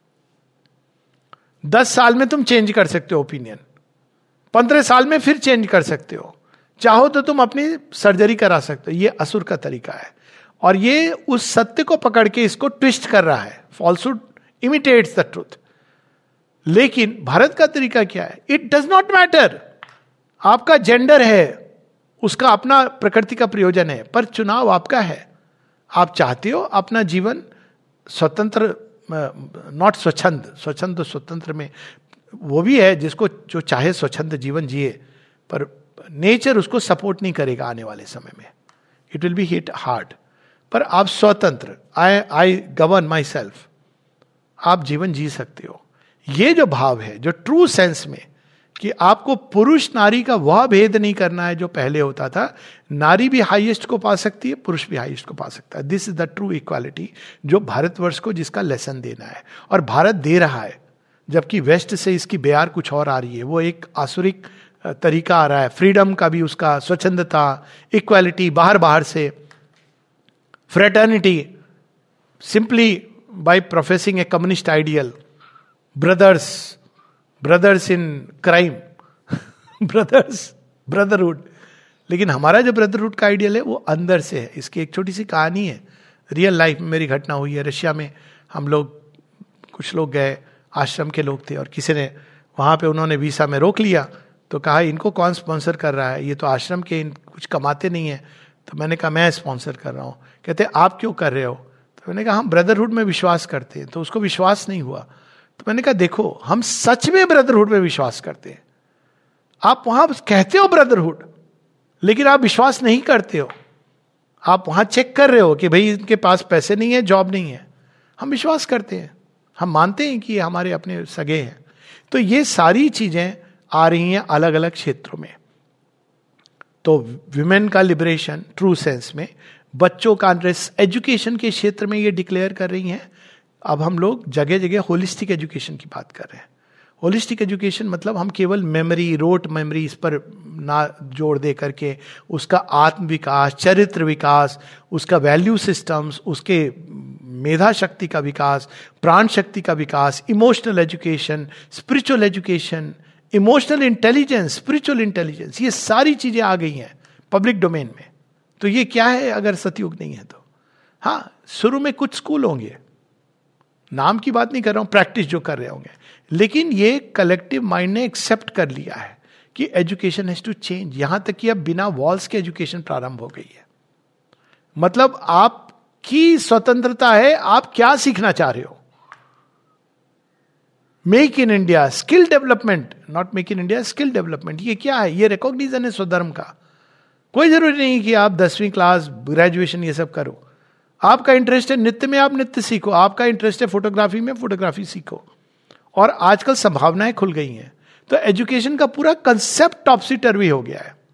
दस साल में तुम चेंज कर सकते हो ओपिनियन, पंद्रह साल में फिर चेंज कर सकते हो, चाहो तो तुम अपनी सर्जरी करा सकते हो। ये असुर का तरीका है और ये उस सत्य को पकड़ के इसको ट्विस्ट कर रहा है। Falsehood imitates the truth. लेकिन भारत का तरीका क्या है? इट डज नॉट मैटर, आपका जेंडर है, उसका अपना प्रकृति का प्रयोजन है, पर चुनाव आपका है। आप चाहते हो अपना जीवन स्वतंत्र, नॉट स्वच्छंद, स्वच्छंद तो स्वतंत्र में वो भी है जिसको जो चाहे स्वच्छंद जीवन जिए, पर नेचर उसको सपोर्ट नहीं करेगा आने वाले समय में, it will be hit hard. पर आप स्वतंत्र, आई आई गवर्न माई सेल्फ, आप जीवन जी सकते हो। ये जो भाव है, जो ट्रू सेंस में कि आपको पुरुष नारी का वह भेद नहीं करना है जो पहले होता था। नारी भी हाईएस्ट को पा सकती है, पुरुष भी हाईएस्ट को पा सकता है। This is the true equality जो भारतवर्ष को, जिसका लेसन देना है और भारत दे रहा है। जबकि वेस्ट से इसकी बयार कुछ और आ रही है, वो एक आसुरिक तरीका आ रहा है। फ्रीडम का भी उसका, स्वच्छंदता, इक्वालिटी बाहर बाहर से, fraternity simply by professing a communist ideal, brothers brothers in crime, brothers brotherhood. लेकिन हमारा जो ब्रदरहुड का आइडियल है वो अंदर से है। इसकी एक छोटी सी कहानी है, रियल लाइफ में मेरी घटना हुई है। रशिया में हम लोग, कुछ लोग गए, आश्रम के लोग थे, और किसी ने वहाँ पे, उन्होंने वीसा में रोक लिया तो कहा इनको कौन स्पॉन्सर कर रहा है, ये तो आश्रम के, इन कुछ कमाते नहीं है। तो मैंने कहा मैं स्पॉन्सर कर रहा हूँ। कहते आप क्यों कर रहे हो? तो मैंने कहा हम ब्रदरहुड में विश्वास करते हैं। तो उसको विश्वास नहीं हुआ। तो मैंने कहा देखो हम सच में ब्रदरहुड में विश्वास करते हैं। आप वहां कहते हो ब्रदरहुड, लेकिन आप विश्वास नहीं करते हो। आप वहां चेक कर रहे हो कि भाई इनके पास पैसे नहीं है, जॉब नहीं है। हम विश्वास करते हैं, हम मानते हैं कि ये हमारे अपने सगे हैं। तो ये सारी चीजें आ रही हैं अलग अलग क्षेत्रों में। तो विमेन का लिबरेशन ट्रू सेंस में, बच्चों का अनरेस्ट, एजुकेशन के क्षेत्र में ये डिक्लेयर कर रही हैं। अब हम लोग जगह जगह होलिस्टिक एजुकेशन की बात कर रहे हैं। होलिस्टिक एजुकेशन मतलब हम केवल मेमोरी, रोट मेमोरी इस पर ना जोड़ दे करके उसका आत्म विकास, चरित्र विकास, उसका वैल्यू सिस्टम्स, उसके मेधा शक्ति का विकास, प्राण शक्ति का विकास, emotional education, spiritual education, emotional intelligence, spiritual intelligence, ये सारी चीजें आ गई हैं पब्लिक डोमेन में। तो ये क्या है अगर सतयुग नहीं है तो? हाँ, शुरू में कुछ स्कूल होंगे, नाम की बात नहीं कर रहा हूं, प्रैक्टिस जो कर रहे होंगे, लेकिन ये कलेक्टिव माइंड ने एक्सेप्ट कर लिया है कि एजुकेशन हैज टू चेंज। यहां तक कि अब बिना वॉल्स के एजुकेशन प्रारंभ हो गई है। मतलब आपकी स्वतंत्रता है, आप क्या सीखना चाह रहे हो। Make in India, skill development, not make in India, skill development. ये क्या है? ये रिकॉग्निशन है स्वधर्म का। कोई जरूरी नहीं कि आप दसवीं क्लास, ग्रेजुएशन ये सब करो। आपका इंटरेस्ट है नृत्य में, आप नृत्य सीखो। आपका इंटरेस्ट है फोटोग्राफी में, फोटोग्राफी सीखो। और आजकल संभावनाएं खुल गई हैं। तो एजुकेशन का पूरा कंसेप्ट टॉपसी टर्वी हो गया है।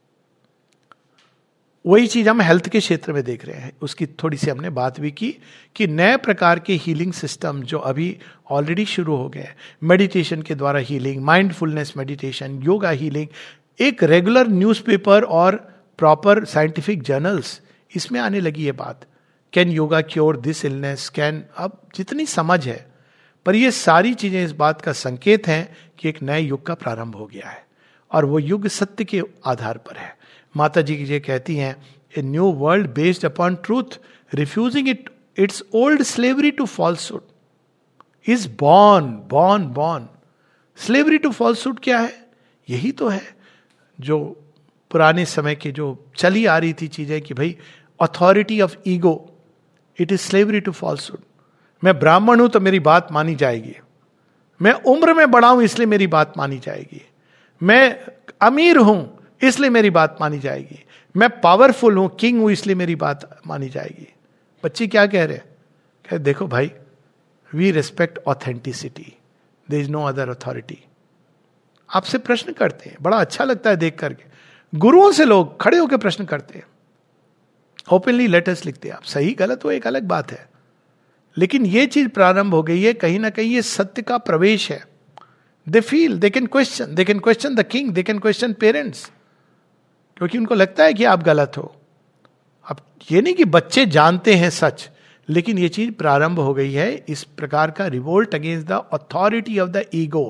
वही चीज हम हेल्थ के क्षेत्र में देख रहे हैं। उसकी थोड़ी सी हमने बात भी की कि नए प्रकार के हीलिंग सिस्टम जो अभी ऑलरेडी शुरू हो गए, मेडिटेशन के द्वारा healing, mindfulness meditation, yoga healing, एक रेगुलर न्यूज़पेपर और प्रॉपर साइंटिफिक जर्नल्स, इसमें आने लगी ये बात। Can yoga cure this illness, can, अब जितनी समझ है, पर ये सारी चीजें इस बात का संकेत हैं कि एक नए युग का प्रारंभ हो गया है और वो युग सत्य के आधार पर है। माता जी ये कहती हैं, a new world based upon truth, refusing it its old slavery to falsehood is born born born. Slavery to falsehood क्या है? यही तो है जो पुराने समय की जो चली आ रही थी चीजें कि भाई authority of ego, it is slavery to falsehood. मैं ब्राह्मण हूं तो मेरी बात मानी जाएगी, मैं उम्र में बड़ा हूं इसलिए मेरी बात मानी जाएगी, मैं अमीर हूं इसलिए मेरी बात मानी जाएगी, मैं पावरफुल हूं, किंग हूं इसलिए मेरी बात मानी जाएगी। बच्चे क्या कह रहे हैं? कह रहे, देखो भाई, we respect authenticity, there is no other authority. आपसे प्रश्न करते हैं, बड़ा अच्छा लगता है देख करके। गुरुओं से लोग खड़े होकर प्रश्न करते हैं, ओपनली लेटर्स लिखते हैं। आप सही गलत वो एक अलग बात है, लेकिन ये चीज प्रारंभ हो गई है, कहीं ना कहीं ये सत्य का प्रवेश है। They feel they can question, they can question the king, they can question parents, क्योंकि उनको लगता है कि आप गलत हो। अब ये नहीं कि बच्चे जानते हैं सच, लेकिन ये चीज प्रारंभ हो गई है, इस प्रकार का revolt against the authority of the ego.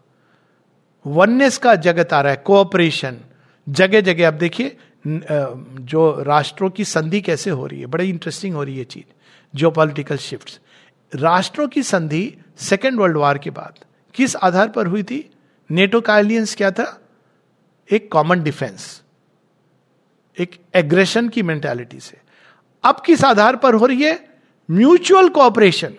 Oneness का जगत आ रहा है, कोऑपरेशन जगह जगह। अब देखिए जो राष्ट्रों की संधि कैसे हो रही है, बड़ी इंटरेस्टिंग हो रही है चीज, जियोपॉलिटिकल शिफ्ट्स। राष्ट्रों की संधि सेकेंड वर्ल्ड वॉर के बाद किस आधार पर हुई थी? नेटो का एलियंस क्या था? एक कॉमन डिफेंस, एक एग्रेशन की मेंटालिटी से। अब किस आधार पर हो रही है? Mutual cooperation.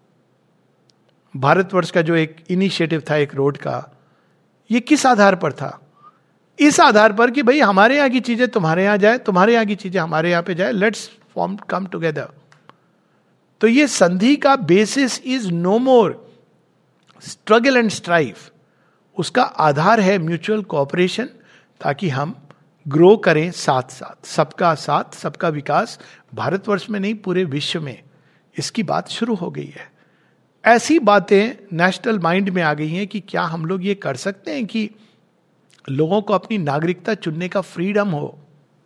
भारतवर्ष का जो एक इनिशिएटिव था एक रोड का, ये किस आधार पर था? इस आधार पर कि भाई हमारे यहां की चीजें तुम्हारे यहां जाए, तुम्हारे यहां की चीजें हमारे यहां पे जाए, लेट्स फॉर्म कम टुगेदर। तो ये संधि का basis is no more struggle and strife, उसका आधार है म्यूचुअल कोऑपरेशन, ताकि हम ग्रो करें साथ साथ, सबका साथ सबका विकास। भारतवर्ष में नहीं, पूरे विश्व में इसकी बात शुरू हो गई है। ऐसी बातें नेशनल माइंड में आ गई हैं कि क्या हम लोग ये कर सकते हैं कि लोगों को अपनी नागरिकता चुनने का फ्रीडम हो।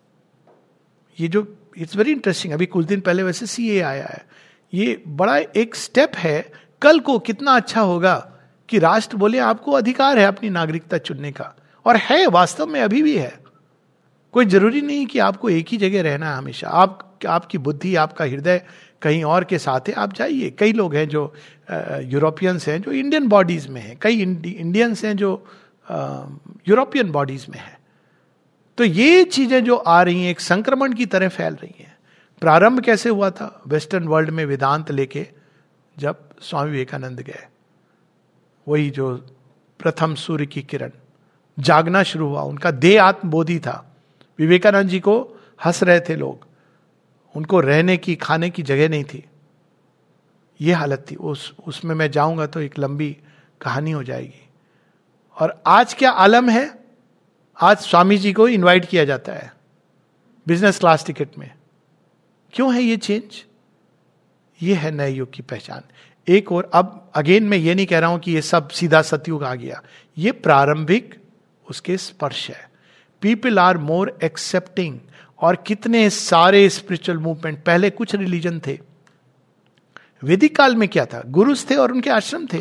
ये जो इट्स वेरी इंटरेस्टिंग, अभी कुछ दिन पहले वैसे सीए आया है, ये बड़ा एक स्टेप है। कल को कितना अच्छा होगा कि राष्ट्र बोले आपको अधिकार है अपनी नागरिकता चुनने का, और है, वास्तव में अभी भी है। कोई जरूरी नहीं कि आपको एक ही जगह रहना है हमेशा। आप आपकी बुद्धि, आपका हृदय कहीं और के साथ है, आप जाइए। कई लोग हैं जो यूरोपियंस हैं जो इंडियन बॉडीज में हैं, कई इंडियंस हैं जो यूरोपियन बॉडीज में है। तो ये चीजें जो आ रही हैं एक संक्रमण की तरह फैल रही हैं। प्रारंभ कैसे हुआ था? वेस्टर्न वर्ल्ड में वेदांत लेके जब स्वामी विवेकानंद गए, वही जो प्रथम सूर्य की किरण, जागना शुरू हुआ। उनका देह आत्मबोधि था। विवेकानंद जी को हंस रहे थे लोग, उनको रहने की खाने की जगह नहीं थी, ये हालत थी। उस उसमें मैं जाऊंगा तो एक लंबी कहानी हो जाएगी। और आज क्या आलम है? आज स्वामी जी को इनवाइट किया जाता है बिजनेस क्लास टिकट में। क्यों है ये चेंज? ये है नए युग की पहचान। एक और, अब अगेन मैं ये नहीं कह रहा हूं कि ये सब सीधा सतयुग आ गया, ये प्रारंभिक उसके स्पर्श है। People are more accepting. और कितने सारे स्पिरिचुअल मूवमेंट, पहले कुछ रिलीजन थे। वैदिक काल में क्या था? गुरुस थे और उनके आश्रम थे।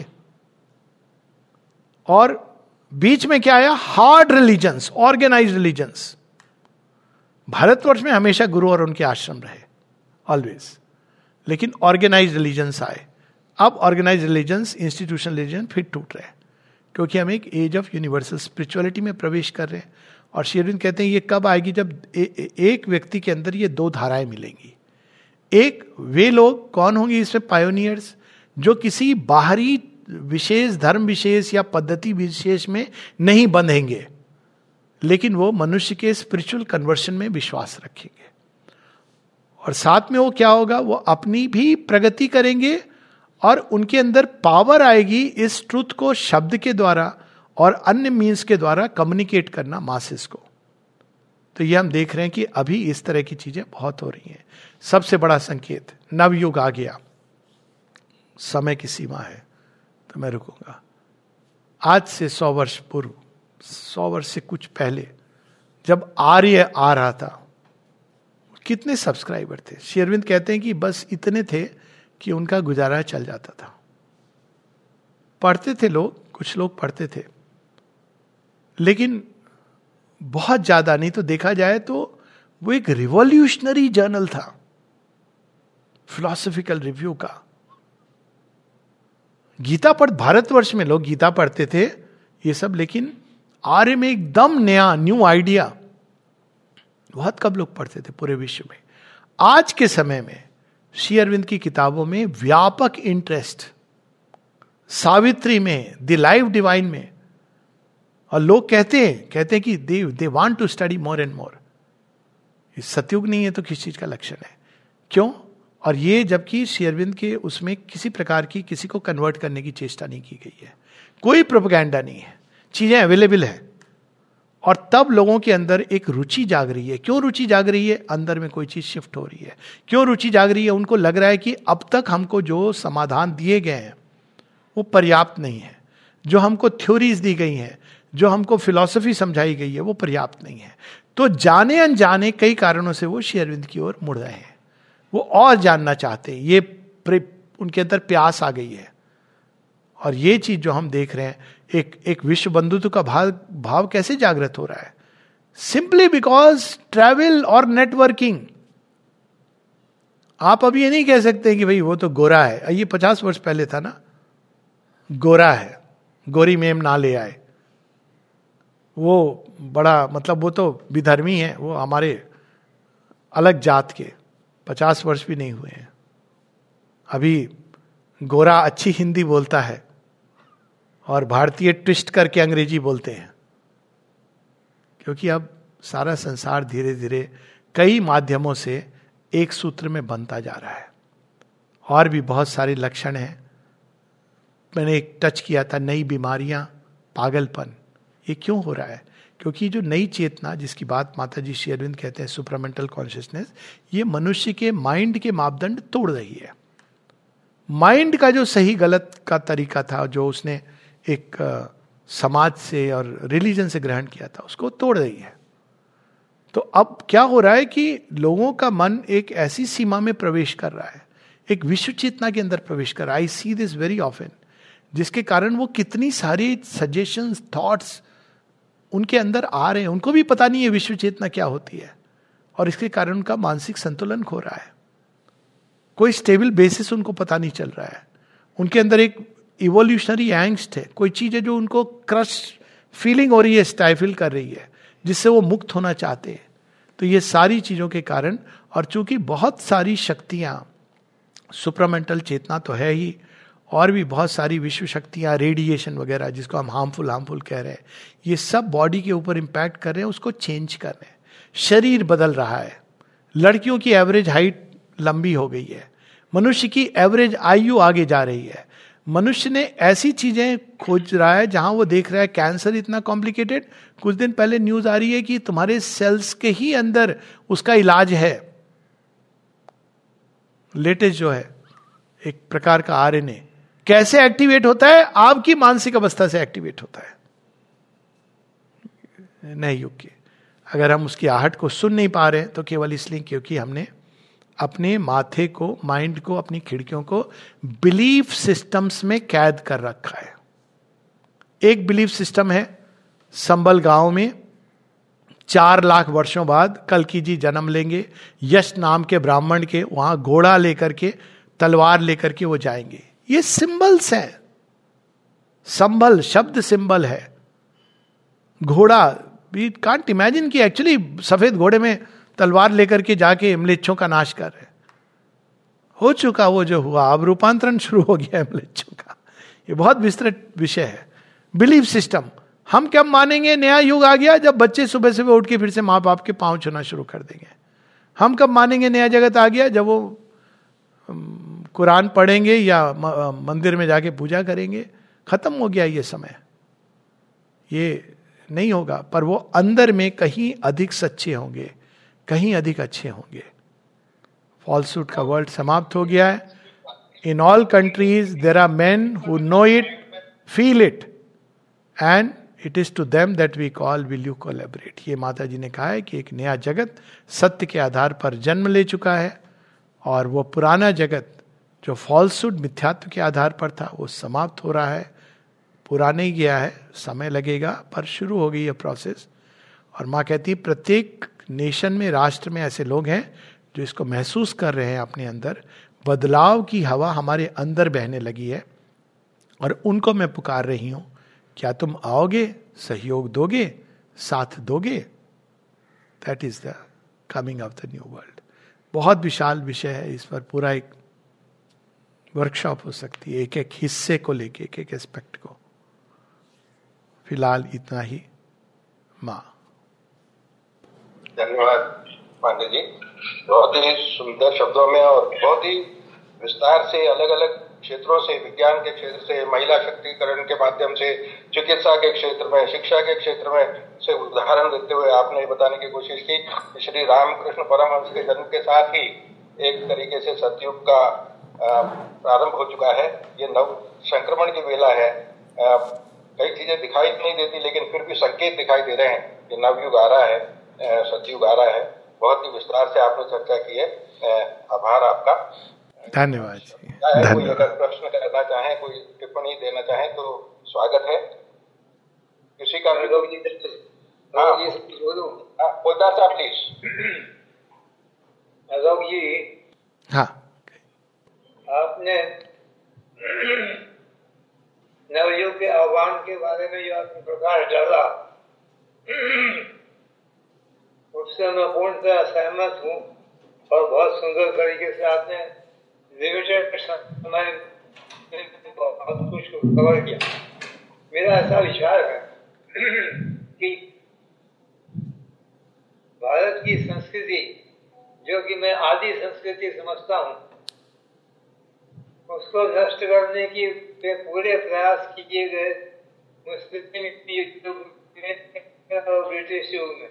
और बीच में क्या आया? Hard religions, organised religions. भारतवर्ष में हमेशा गुरु और उनके आश्रम रहे, ऑलवेज। लेकिन ऑर्गेनाइज्ड रिलीजन्स आए। अब ऑर्गेनाइज्ड रिलीजन्स, इंस्टीट्यूशनल रिलीजन फिर टूट रहे हैं, क्योंकि हम एक एज ऑफ यूनिवर्सल स्पिरिचुअलिटी में प्रवेश कर रहे हैं। और श्री अरविंद कहते हैं ये कब आएगी? जब ए, ए, एक व्यक्ति के अंदर ये दो धाराएं मिलेंगी। एक, वे लोग कौन होंगे इसमें? पायोनियर्स, जो किसी बाहरी विशेष, धर्म विशेष या पद्धति विशेष में नहीं बंधेंगे, लेकिन वो मनुष्य के स्पिरिचुअल कन्वर्शन में विश्वास रखेंगे। और साथ में वो क्या होगा? वो अपनी भी प्रगति करेंगे और उनके अंदर पावर आएगी इस ट्रुथ को शब्द के द्वारा और अन्य मीन्स के द्वारा कम्युनिकेट करना मासेस को। तो ये हम देख रहे हैं कि अभी इस तरह की चीजें बहुत हो रही हैं। सबसे बड़ा संकेत, नवयुग आ गया। समय की सीमा है तो मैं रुकूंगा। आज से सौ वर्ष पूर्व, सौ वर्ष से कुछ पहले जब आर्य आ रहा था, कितने सब्सक्राइबर थे? श्री अरविंद कहते हैं कि बस इतने थे कि उनका गुजारा चल जाता था। पढ़ते थे लोग, कुछ लोग पढ़ते थे, लेकिन बहुत ज्यादा नहीं। तो देखा जाए तो वो एक रिवॉल्यूशनरी जर्नल था। फिलोसॉफिकल रिव्यू का। गीता पढ़, भारतवर्ष में लोग गीता पढ़ते थे ये सब, लेकिन आर्य में एकदम नया न्यू आइडिया बहुत कम लोग पढ़ते थे पूरे विश्व में। आज के समय में श्री अरविंद की किताबों में व्यापक इंटरेस्ट, सावित्री में, द लाइफ डिवाइन में, और लोग कहते हैं कहते हैं कि they they want to study more and more. ये सतयुग नहीं है तो किस चीज का लक्षण है? क्यों? और ये जबकि श्री अरविंद के उसमें किसी प्रकार की किसी को कन्वर्ट करने की चेष्टा नहीं की गई है, कोई प्रोपेगेंडा नहीं है, चीजें अवेलेबल है। और तब लोगों के अंदर एक रुचि जाग रही है। क्यों रुचि जाग रही है? अंदर में कोई चीज शिफ्ट हो रही है। क्यों रुचि जाग रही है? उनको लग रहा है कि अब तक हमको जो समाधान दिए गए हैं वो पर्याप्त नहीं है, जो हमको थ्योरीज दी गई हैं, जो हमको फिलॉसफी समझाई गई है वो पर्याप्त नहीं है। तो जाने अनजाने कई कारणों से वो श्री अरविंद की ओर मुड़ रहे हैं, वो और जानना चाहते हैं, ये उनके अंदर प्यास आ गई है। और ये चीज जो हम देख रहे हैं, एक एक विश्व बंधुत्व का भाव भाव कैसे जागृत हो रहा है? सिंपली बिकॉज ट्रैवल और नेटवर्किंग। आप अभी ये नहीं कह सकते कि भाई वो तो गोरा है, ये पचास वर्ष पहले था ना, गोरा है, गोरी मेम ना ले आए, वो बड़ा मतलब वो तो विधर्मी है, वो हमारे अलग जात के। पचास वर्ष भी नहीं हुए हैं, अभी गोरा अच्छी हिंदी बोलता है और भारतीय ट्विस्ट करके अंग्रेजी बोलते हैं, क्योंकि अब सारा संसार धीरे धीरे कई माध्यमों से एक सूत्र में बनता जा रहा है। और भी बहुत सारे लक्षण हैं। मैंने एक टच किया था, नई बीमारियां, पागलपन। ये क्यों हो रहा है? क्योंकि जो नई चेतना जिसकी बात माता जी श्री अरविंद कहते हैं सुपरामेंटल कॉन्शियसनेस, ये मनुष्य के माइंड के मापदंड तोड़ रही है। माइंड का जो सही गलत का तरीका था, जो उसने एक uh, समाज से और रिलीजन से ग्रहण किया था, उसको तोड़ रही है। तो अब क्या हो रहा है कि लोगों का मन एक ऐसी सीमा में प्रवेश कर रहा है, एक विश्व चेतना के अंदर प्रवेश कर रहा है। I see this very often, जिसके कारण वो कितनी सारी सजेशंस, थॉट्स उनके अंदर आ रहे हैं, उनको भी पता नहीं है विश्व चेतना क्या होती है, और इसके कारण उनका मानसिक संतुलन खो रहा है। कोई स्टेबल बेसिस उनको पता नहीं चल रहा है। उनके अंदर एक इवोल्यूशनरी एंग्स्ट है, कोई चीज है जो उनको क्रश फीलिंग हो रही है, स्टाइफिल कर रही है, जिससे वो मुक्त होना चाहते हैं। तो ये सारी चीजों के कारण, और चूंकि बहुत सारी शक्तियां, सुपरामेंटल चेतना तो है ही, और भी बहुत सारी विश्व शक्तियां, रेडिएशन वगैरह जिसको हम हार्मफुल हार्मफुल कह रहे हैं, ये सब बॉडी के ऊपर इंपैक्ट कर रहे हैं, उसको चेंज कर रहे हैं। शरीर बदल रहा है, लड़कियों की एवरेज हाइट लंबी हो गई है, मनुष्य की एवरेज आयु आगे जा रही है। मनुष्य ने ऐसी चीजें खोज रहा है जहां वो देख रहा है कैंसर इतना कॉम्प्लिकेटेड। कुछ दिन पहले न्यूज आ रही है कि तुम्हारे सेल्स के ही अंदर उसका इलाज है। लेटेस्ट जो है एक प्रकार का आरएनए कैसे एक्टिवेट होता है? आपकी मानसिक अवस्था से एक्टिवेट होता है, नए युग के। अगर हम उसकी आहट को सुन नहीं पा रहे हैं तो केवल इसलिए क्योंकि हमने अपने माथे को, माइंड को, अपनी खिड़कियों को बिलीफ सिस्टम्स में कैद कर रखा है। एक बिलीफ सिस्टम है, संबल गांव में चार लाख वर्षों बाद कल्कि जी जन्म लेंगे, यश नाम के ब्राह्मण के वहां घोड़ा लेकर के, तलवार लेकर के वो जाएंगे। ये सिंबल्स हैं। संबल शब्द सिंबल है। घोड़ा, वी कांट इमेजिन कि एक्चुअली सफेद घोड़े में तलवार लेकर के जाके म्लेच्छों का नाश कर रहे। हो चुका वो जो हुआ, अब रूपांतरण शुरू हो गया है म्लेच्छों का। ये बहुत विस्तृत विषय है। बिलीफ सिस्टम, हम कब मानेंगे नया युग आ गया? जब बच्चे सुबह सुबह उठ के फिर से माँ बाप के पांव छूना शुरू कर देंगे। हम कब मानेंगे नया जगत आ गया? जब वो कुरान पढ़ेंगे या मंदिर में जाके पूजा करेंगे। खत्म हो गया ये समय, ये नहीं होगा। पर वो अंदर में कहीं अधिक सच्चे होंगे, कहीं अधिक अच्छे होंगे। फॉल्सूट का वर्ल्ड समाप्त हो गया है। In all countries there are men who know it, feel it, and it is to them that we call will you collaborate. ये माता जी ने कहा है कि एक नया जगत सत्य के आधार पर जन्म ले चुका है, और वो पुराना जगत जो फॉल्सूट, मिथ्यात्व के आधार पर था, वो समाप्त हो रहा है। पुराने ही गया है, समय लगेगा, पर शुरू हो गई है प्रोसेस। और माँ कहती है प्रत्येक नेशन में, राष्ट्र में ऐसे लोग हैं जो इसको महसूस कर रहे हैं अपने अंदर। बदलाव की हवा हमारे अंदर बहने लगी है और उनको मैं पुकार रही हूं, क्या तुम आओगे, सहयोग दोगे, साथ दोगे? That is the coming of the new world. बहुत विशाल विषय है, इस पर पूरा एक वर्कशॉप हो सकती है, एक एक हिस्से को लेके, एक एक एस्पेक्ट को। फिलहाल इतना ही। माँ। धन्यवाद पांडे जी, बहुत ही सुंदर शब्दों में और बहुत ही विस्तार से अलग अलग क्षेत्रों से, विज्ञान के क्षेत्र से, महिला शक्तिकरण के माध्यम से, चिकित्सा के क्षेत्र में, शिक्षा के क्षेत्र में से उदाहरण देते हुए आपने बताने की कोशिश की कि श्री रामकृष्ण परमहंस के जन्म के साथ ही एक तरीके से सतयुग का प्रारंभ हो चुका है। ये नव संक्रमण की वेला है। कई चीजें दिखाई नहीं देती लेकिन फिर भी संकेत दिखाई दे रहे हैं कि नवयुग आ रहा है, सतयुग आ रहा है। बहुत ही विस्तार से आपने चर्चा की है, आभार आपका। धन्यवाद जी। कोई अगर प्रश्न करना चाहें, कोई टिप्पणी देना चाहें तो स्वागत है। किसी का भी हाँ पोदार साहब प्लीज। अशोक जी, हाँ, आपने नवयुग के आह्वान के बारे में जो आपने प्रकाश डाला उससे मैं पूर्णतः सहमत हूँ और बहुत सुंदर तरीके से आपने लिमिटेड समय बहुत कुछ कवर किया। मेरा ऐसा विचार है कि भारत की संस्कृति, जो कि मैं आदि संस्कृति समझता हूँ, उसको नष्ट करने की पूरे प्रयास किए गए मुस्लिम युग में और ब्रिटिश युग में।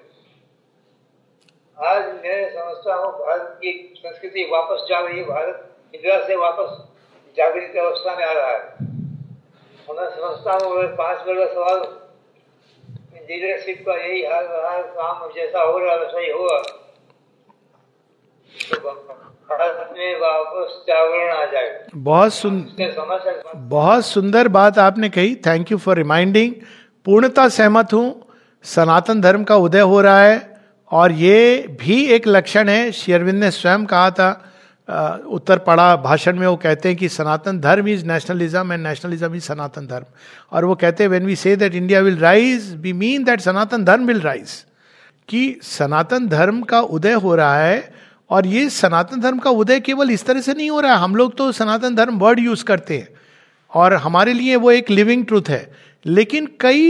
आज मैं समझता हूँ भारत की संस्कृति वापस जा रही है, भारत इंदिरा से वापस जागृत अवस्था में आ रहा है। और मैं समझता हूँ पांच बड़ा सवाल लीडरशिप का यही हाल रहा, काम जैसा हो रहा वैसा ही होगा तो भारत में वापस जागरण आ जाएगा। बहुत सुंदर बहुत सुंदर बात आपने कही, थैंक यू फॉर रिमाइंडिंग। पूर्णतः सहमत हूं, सनातन धर्म का उदय हो रहा है और ये भी एक लक्षण है। श्री अरविंद ने स्वयं कहा था, उत्तर पड़ा भाषण में वो कहते हैं कि Sanatan Dharma is nationalism and nationalism is Sanatan Dharma. और वो कहते हैं when we say that India will rise we mean that Sanatan Dharma will rise, कि सनातन धर्म का उदय हो रहा है। और ये सनातन धर्म का उदय केवल इस तरह से नहीं हो रहा है, हम लोग तो सनातन धर्म वर्ड यूज करते हैं और हमारे लिए वो एक लिविंग ट्रूथ है, लेकिन कई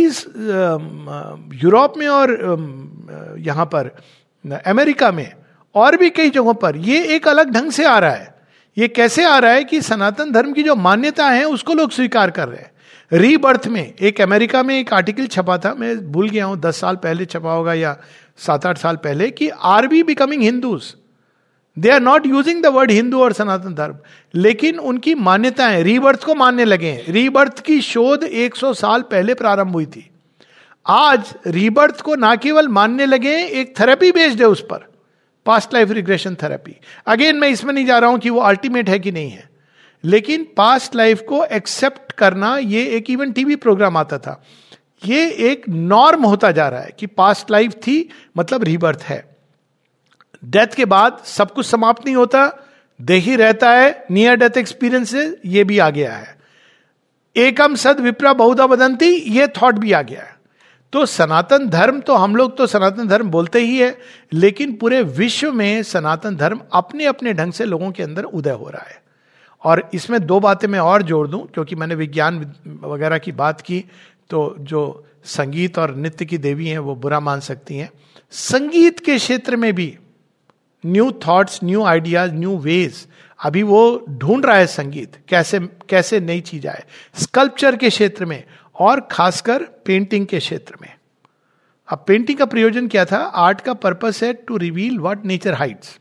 यूरोप में और यहाँ पर अमेरिका में और भी कई जगहों पर ये एक अलग ढंग से आ रहा है। ये कैसे आ रहा है कि सनातन धर्म की जो मान्यता है उसको लोग स्वीकार कर रहे हैं। रीबर्थ में एक अमेरिका में एक आर्टिकल छपा था, मैं भूल गया हूं, दस साल पहले छपा होगा या सात आठ साल पहले, कि are we becoming Hindus, they are not using the word Hindu और सनातन धर्म, लेकिन उनकी मान्यताएं रीबर्थ को मानने लगे हैं। रीबर्थ की शोध एक सौ साल पहले प्रारंभ हुई थी। आज रीबर्थ को ना केवल मानने लगे, एक थेरेपी बेस्ड है उस पर, past life regression therapy. Again मैं इसमें नहीं जा रहा हूं कि वो अल्टीमेट है कि नहीं है, लेकिन पास्ट लाइफ को एक्सेप्ट करना, ये एक इवन टीवी प्रोग्राम आता था, ये एक नॉर्म होता जा रहा है कि पास्ट लाइफ थी मतलब रीबर्थ है। डेथ के बाद सब कुछ समाप्त नहीं होता, देह ही रहता है, नियर डेथ एक्सपीरियंसेस ये भी आ गया है। एकम सद विप्रा बहुधा वदंती, ये थॉट भी आ गया है। तो सनातन धर्म, तो हम लोग तो सनातन धर्म बोलते ही है, लेकिन पूरे विश्व में सनातन धर्म अपने अपने ढंग से लोगों के अंदर उदय हो रहा है। और इसमें दो बातें मैं और जोड़ दूं, क्योंकि मैंने विज्ञान वगैरह की बात की, तो जो संगीत और नृत्य की देवी हैं वो बुरा मान सकती हैं। संगीत के क्षेत्र में भी new thoughts, new ideas, new ways अभी वो ढूंढ रहा है संगीत, कैसे कैसे नई चीज आए। स्कल्पचर के क्षेत्र में और खासकर पेंटिंग के क्षेत्र में। अब पेंटिंग का प्रयोजन क्या था? आर्ट का पर्पस है to reveal what nature hides.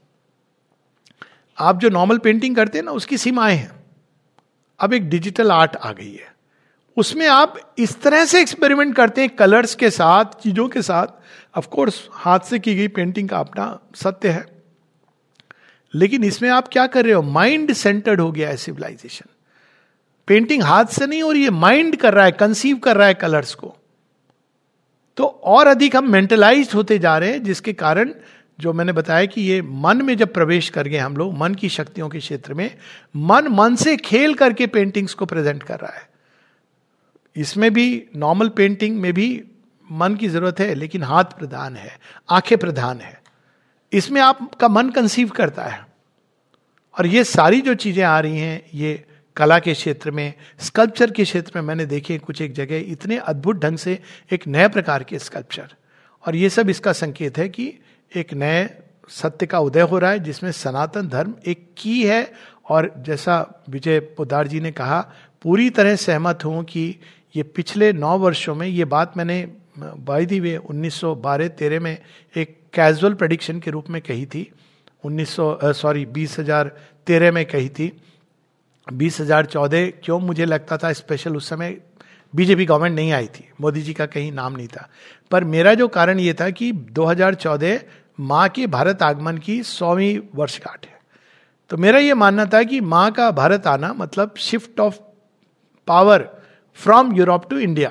आप जो नॉर्मल पेंटिंग करते हैं ना, उसकी सीमाएं हैं। अब एक डिजिटल आर्ट आ गई है, उसमें आप इस तरह से एक्सपेरिमेंट करते हैं कलर्स के साथ, चीजों के साथ। ऑफ कोर्स हाथ से की गई पेंटिंग का अपना सत्य है, लेकिन इसमें आप क्या कर रहे हो? माइंड सेंटर्ड हो गया है सिविलाइजेशन। पेंटिंग हाथ से नहीं हो रही है, माइंड कर रहा है, कंसीव कर रहा है कलर्स को। तो और अधिक हम मेंटलाइज्ड होते जा रहे हैं, जिसके कारण जो मैंने बताया कि ये मन में जब प्रवेश कर गए हम लोग, मन की शक्तियों के क्षेत्र में, मन मन से खेल करके पेंटिंग्स को प्रेजेंट कर रहा है. इसमें भी नॉर्मल पेंटिंग में भी मन की जरूरत है, लेकिन हाथ प्रधान है, आंखें प्रधान है. इसमें आपका मन कंसीव करता है. और ये सारी जो चीजें आ रही हैं, ये कला के क्षेत्र में, स्कल्पचर के क्षेत्र में मैंने देखे कुछ एक जगह इतने अद्भुत ढंग से एक नए प्रकार के स्कल्पचर. और ये सब इसका संकेत है कि एक नए सत्य का उदय हो रहा है, जिसमें सनातन धर्म एक की है. और जैसा विजय पोद्दार जी ने कहा, पूरी तरह सहमत हूं कि ये पिछले नौ वर्षों में, ये बात मैंने बाय द वे उन्नीस सौ बारह तेरह में एक कैजुअल प्रेडिक्शन के रूप में कही थी, उन्नीस सौ सॉरी बीस हजार तेरह में कही थी. बीस हजार चौदह क्यों मुझे लगता था स्पेशल, उस समय बीजेपी गवर्नमेंट नहीं आई थी, मोदी जी का कहीं नाम नहीं था. पर मेरा जो कारण ये था कि दो हजार चौदह माँ के भारत आगमन की सौवीं वर्षगांठ है. तो मेरा ये मानना था कि माँ का भारत आना मतलब shift of power from Europe to India.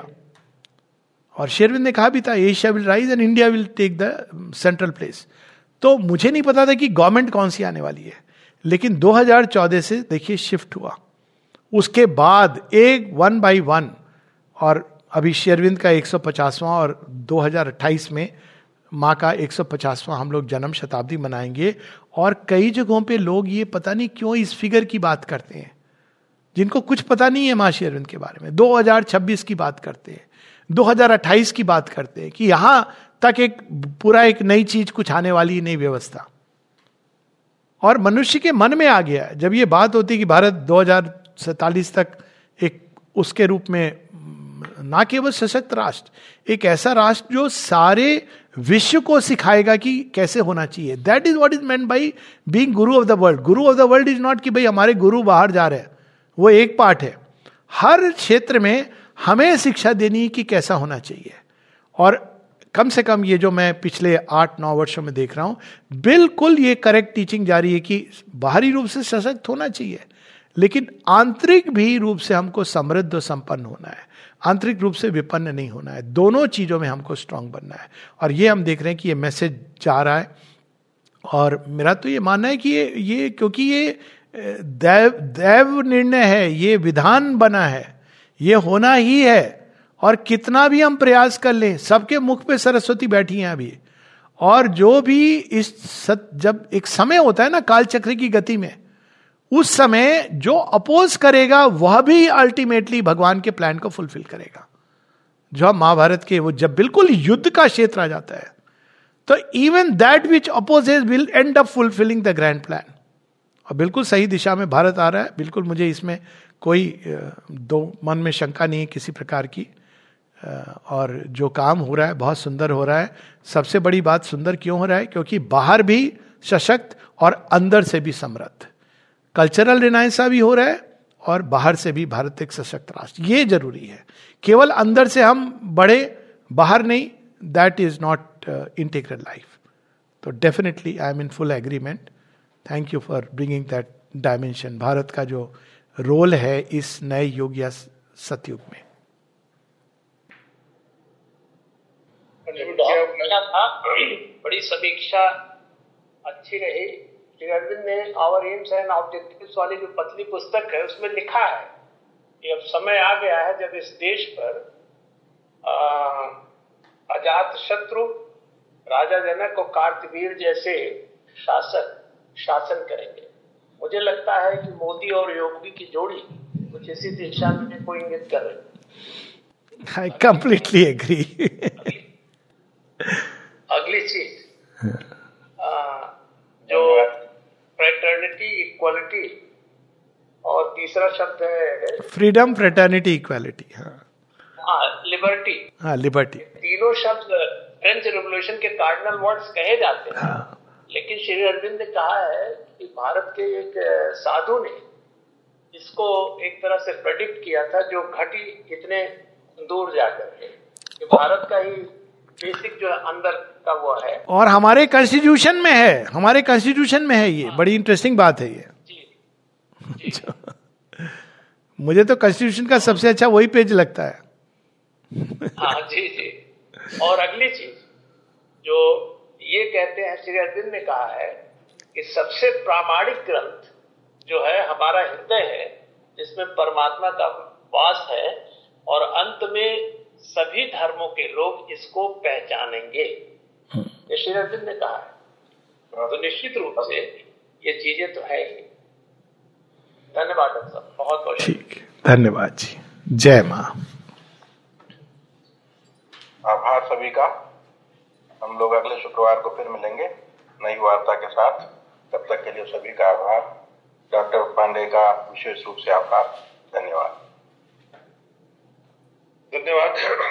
और शेरविंद ने कहा भी था, Asia will rise and India will take the central place. तो मुझे नहीं पता था कि गवर्नमेंट कौन सी आने वाली है, लेकिन दो हजार चौदह से देखिए शिफ्ट हुआ. उसके बाद एक वन बाय वन, और अभी शेरविंद का एक सौ पचासवां और दो हजार अट्ठाईस में माँ का एक सौ पचासवां हम लोग जन्म शताब्दी मनाएंगे. और कई जगहों पे लोग ये पता नहीं क्यों इस फिगर की बात करते हैं, जिनको कुछ पता नहीं है माँ शेरविंद के बारे में. दो हजार छब्बीस की बात करते हैं, दो हजार अट्ठाईस की बात करते हैं कि यहां तक एक पूरा एक नई चीज कुछ आने वाली, नई व्यवस्था. और मनुष्य के मन में आ गया जब ये बात होती कि भारत दो हजार सैतालीस तक एक उसके रूप में ना केवल सशक्त राष्ट्र, एक ऐसा राष्ट्र जो सारे विश्व को सिखाएगा कि कैसे होना चाहिए. That is what is meant by being guru of the world. Guru of the world is not कि भाई हमारे गुरु बाहर जा रहे हैं, वो एक पार्ट है. हर क्षेत्र में हमें शिक्षा देनी है कि कैसा होना चाहिए. और कम से कम ये जो मैं पिछले आठ नौ वर्षों में देख रहा हूं, बिल्कुल ये करेक्ट टीचिंग जारी है कि बाहरी रूप से सशक्त होना चाहिए, लेकिन आंतरिक भी रूप से हमको समृद्ध और संपन्न होना है. आंतरिक रूप से विपन्न नहीं होना है. दोनों चीजों में हमको स्ट्रांग बनना है. और ये हम देख रहे हैं कि ये मैसेज जा रहा है. और मेरा तो ये मानना है कि ये ये क्योंकि ये दैव दैव निर्णय है, ये विधान बना है, ये होना ही है. और कितना भी हम प्रयास कर लें, सबके मुख पे सरस्वती बैठी हैं अभी. और जो भी इस सत, जब एक समय होता है ना काल चक्र की गति में, उस समय जो अपोज करेगा वह भी अल्टीमेटली भगवान के प्लान को फुलफिल करेगा. जो महाभारत के वो जब बिल्कुल युद्ध का क्षेत्र आ जाता है, तो even that which opposes will end up fulfilling the grand plan. और बिल्कुल सही दिशा में भारत आ रहा है. बिल्कुल मुझे इसमें कोई दो मन में शंका नहीं है किसी प्रकार की. और जो काम हो रहा है बहुत सुंदर हो रहा है. सबसे बड़ी बात सुंदर क्यों हो रहा है? क्योंकि बाहर भी सशक्त और अंदर से भी समृद्ध. कल्चरल रिनाइंसा भी हो रहा है और बाहर से भी भारत एक सशक्त राष्ट्र. ये जरूरी है. केवल अंदर से हम बढ़े, बाहर नहीं, that is not integral life. तो definitely I am in full agreement. Thank you for bringing that dimension. Bharat का जो रोल है इस नए युग या सतयुग में. था बड़ी समीक्षा अच्छी रही. श्री अरविंद ने आवर एम्स एंड ऑब्जेक्टिव्स वाली जो पतली पुस्तक है उसमें लिखा है कि अब समय आ गया है जब इस देश पर अजात शत्रु, राजा जनक और कार्तवीर जैसे शासक शासन करेंगे. मुझे लगता है कि मोदी और योगी की जोड़ी कुछ इसी दिशा में को इंगित कर रही है. I completely agree. अगली चीज जो फ्रेटर्निटी, इक्वालिटी, और तीसरा शब्द है फ्रीडम, फ्रेटर्निटी, इक्वालिटी. हाँ, लिबर्टी. हाँ, लिबर्टी. तीनों शब्द फ्रेंच रेवोल्यूशन के कार्डिनल वर्ड्स कहे जाते हैं. हाँ. लेकिन श्री अरविंद ने कहा है कि भारत के एक साधु ने इसको एक तरह से प्रेडिक्ट किया था जो घटी इतने दूर जाकर के, कि भारत का ही बेसिक जो अंदर का वो है. और हमारे कॉन्स्टिट्यूशन में है, हमारे कॉन्स्टिट्यूशन में है ये. हाँ. बड़ी इंटरेस्टिंग बात है ये. जी, जी. मुझे तो कॉन्स्टिट्यूशन का सबसे अच्छा वही पेज लगता है. हाँ जी जी. और अगली चीज जो ये कहते हैं, श्री अरविंद ने कहा है कि सबसे प्रामाणिक ग्रंथ जो है हमारा हृदय है, जिसमें परमात्मा का वास है, और अंत में सभी धर्मों के लोग इसको पहचानेंगे, ये श्री अरविंद ने कहा है। तो निश्चित रूप से ये चीजें तो है ही। धन्यवाद डॉक्टर साहब, बहुत बहुत ठीक, धन्यवाद जी। जय मां। आभार सभी का। हम लोग अगले शुक्रवार को फिर मिलेंगे नई वार्ता के साथ। तब तक के लिए सभी का आभार। डॉक्टर पांडे का विशेष रूप से आभार। धन्यवाद। धन्यवाद।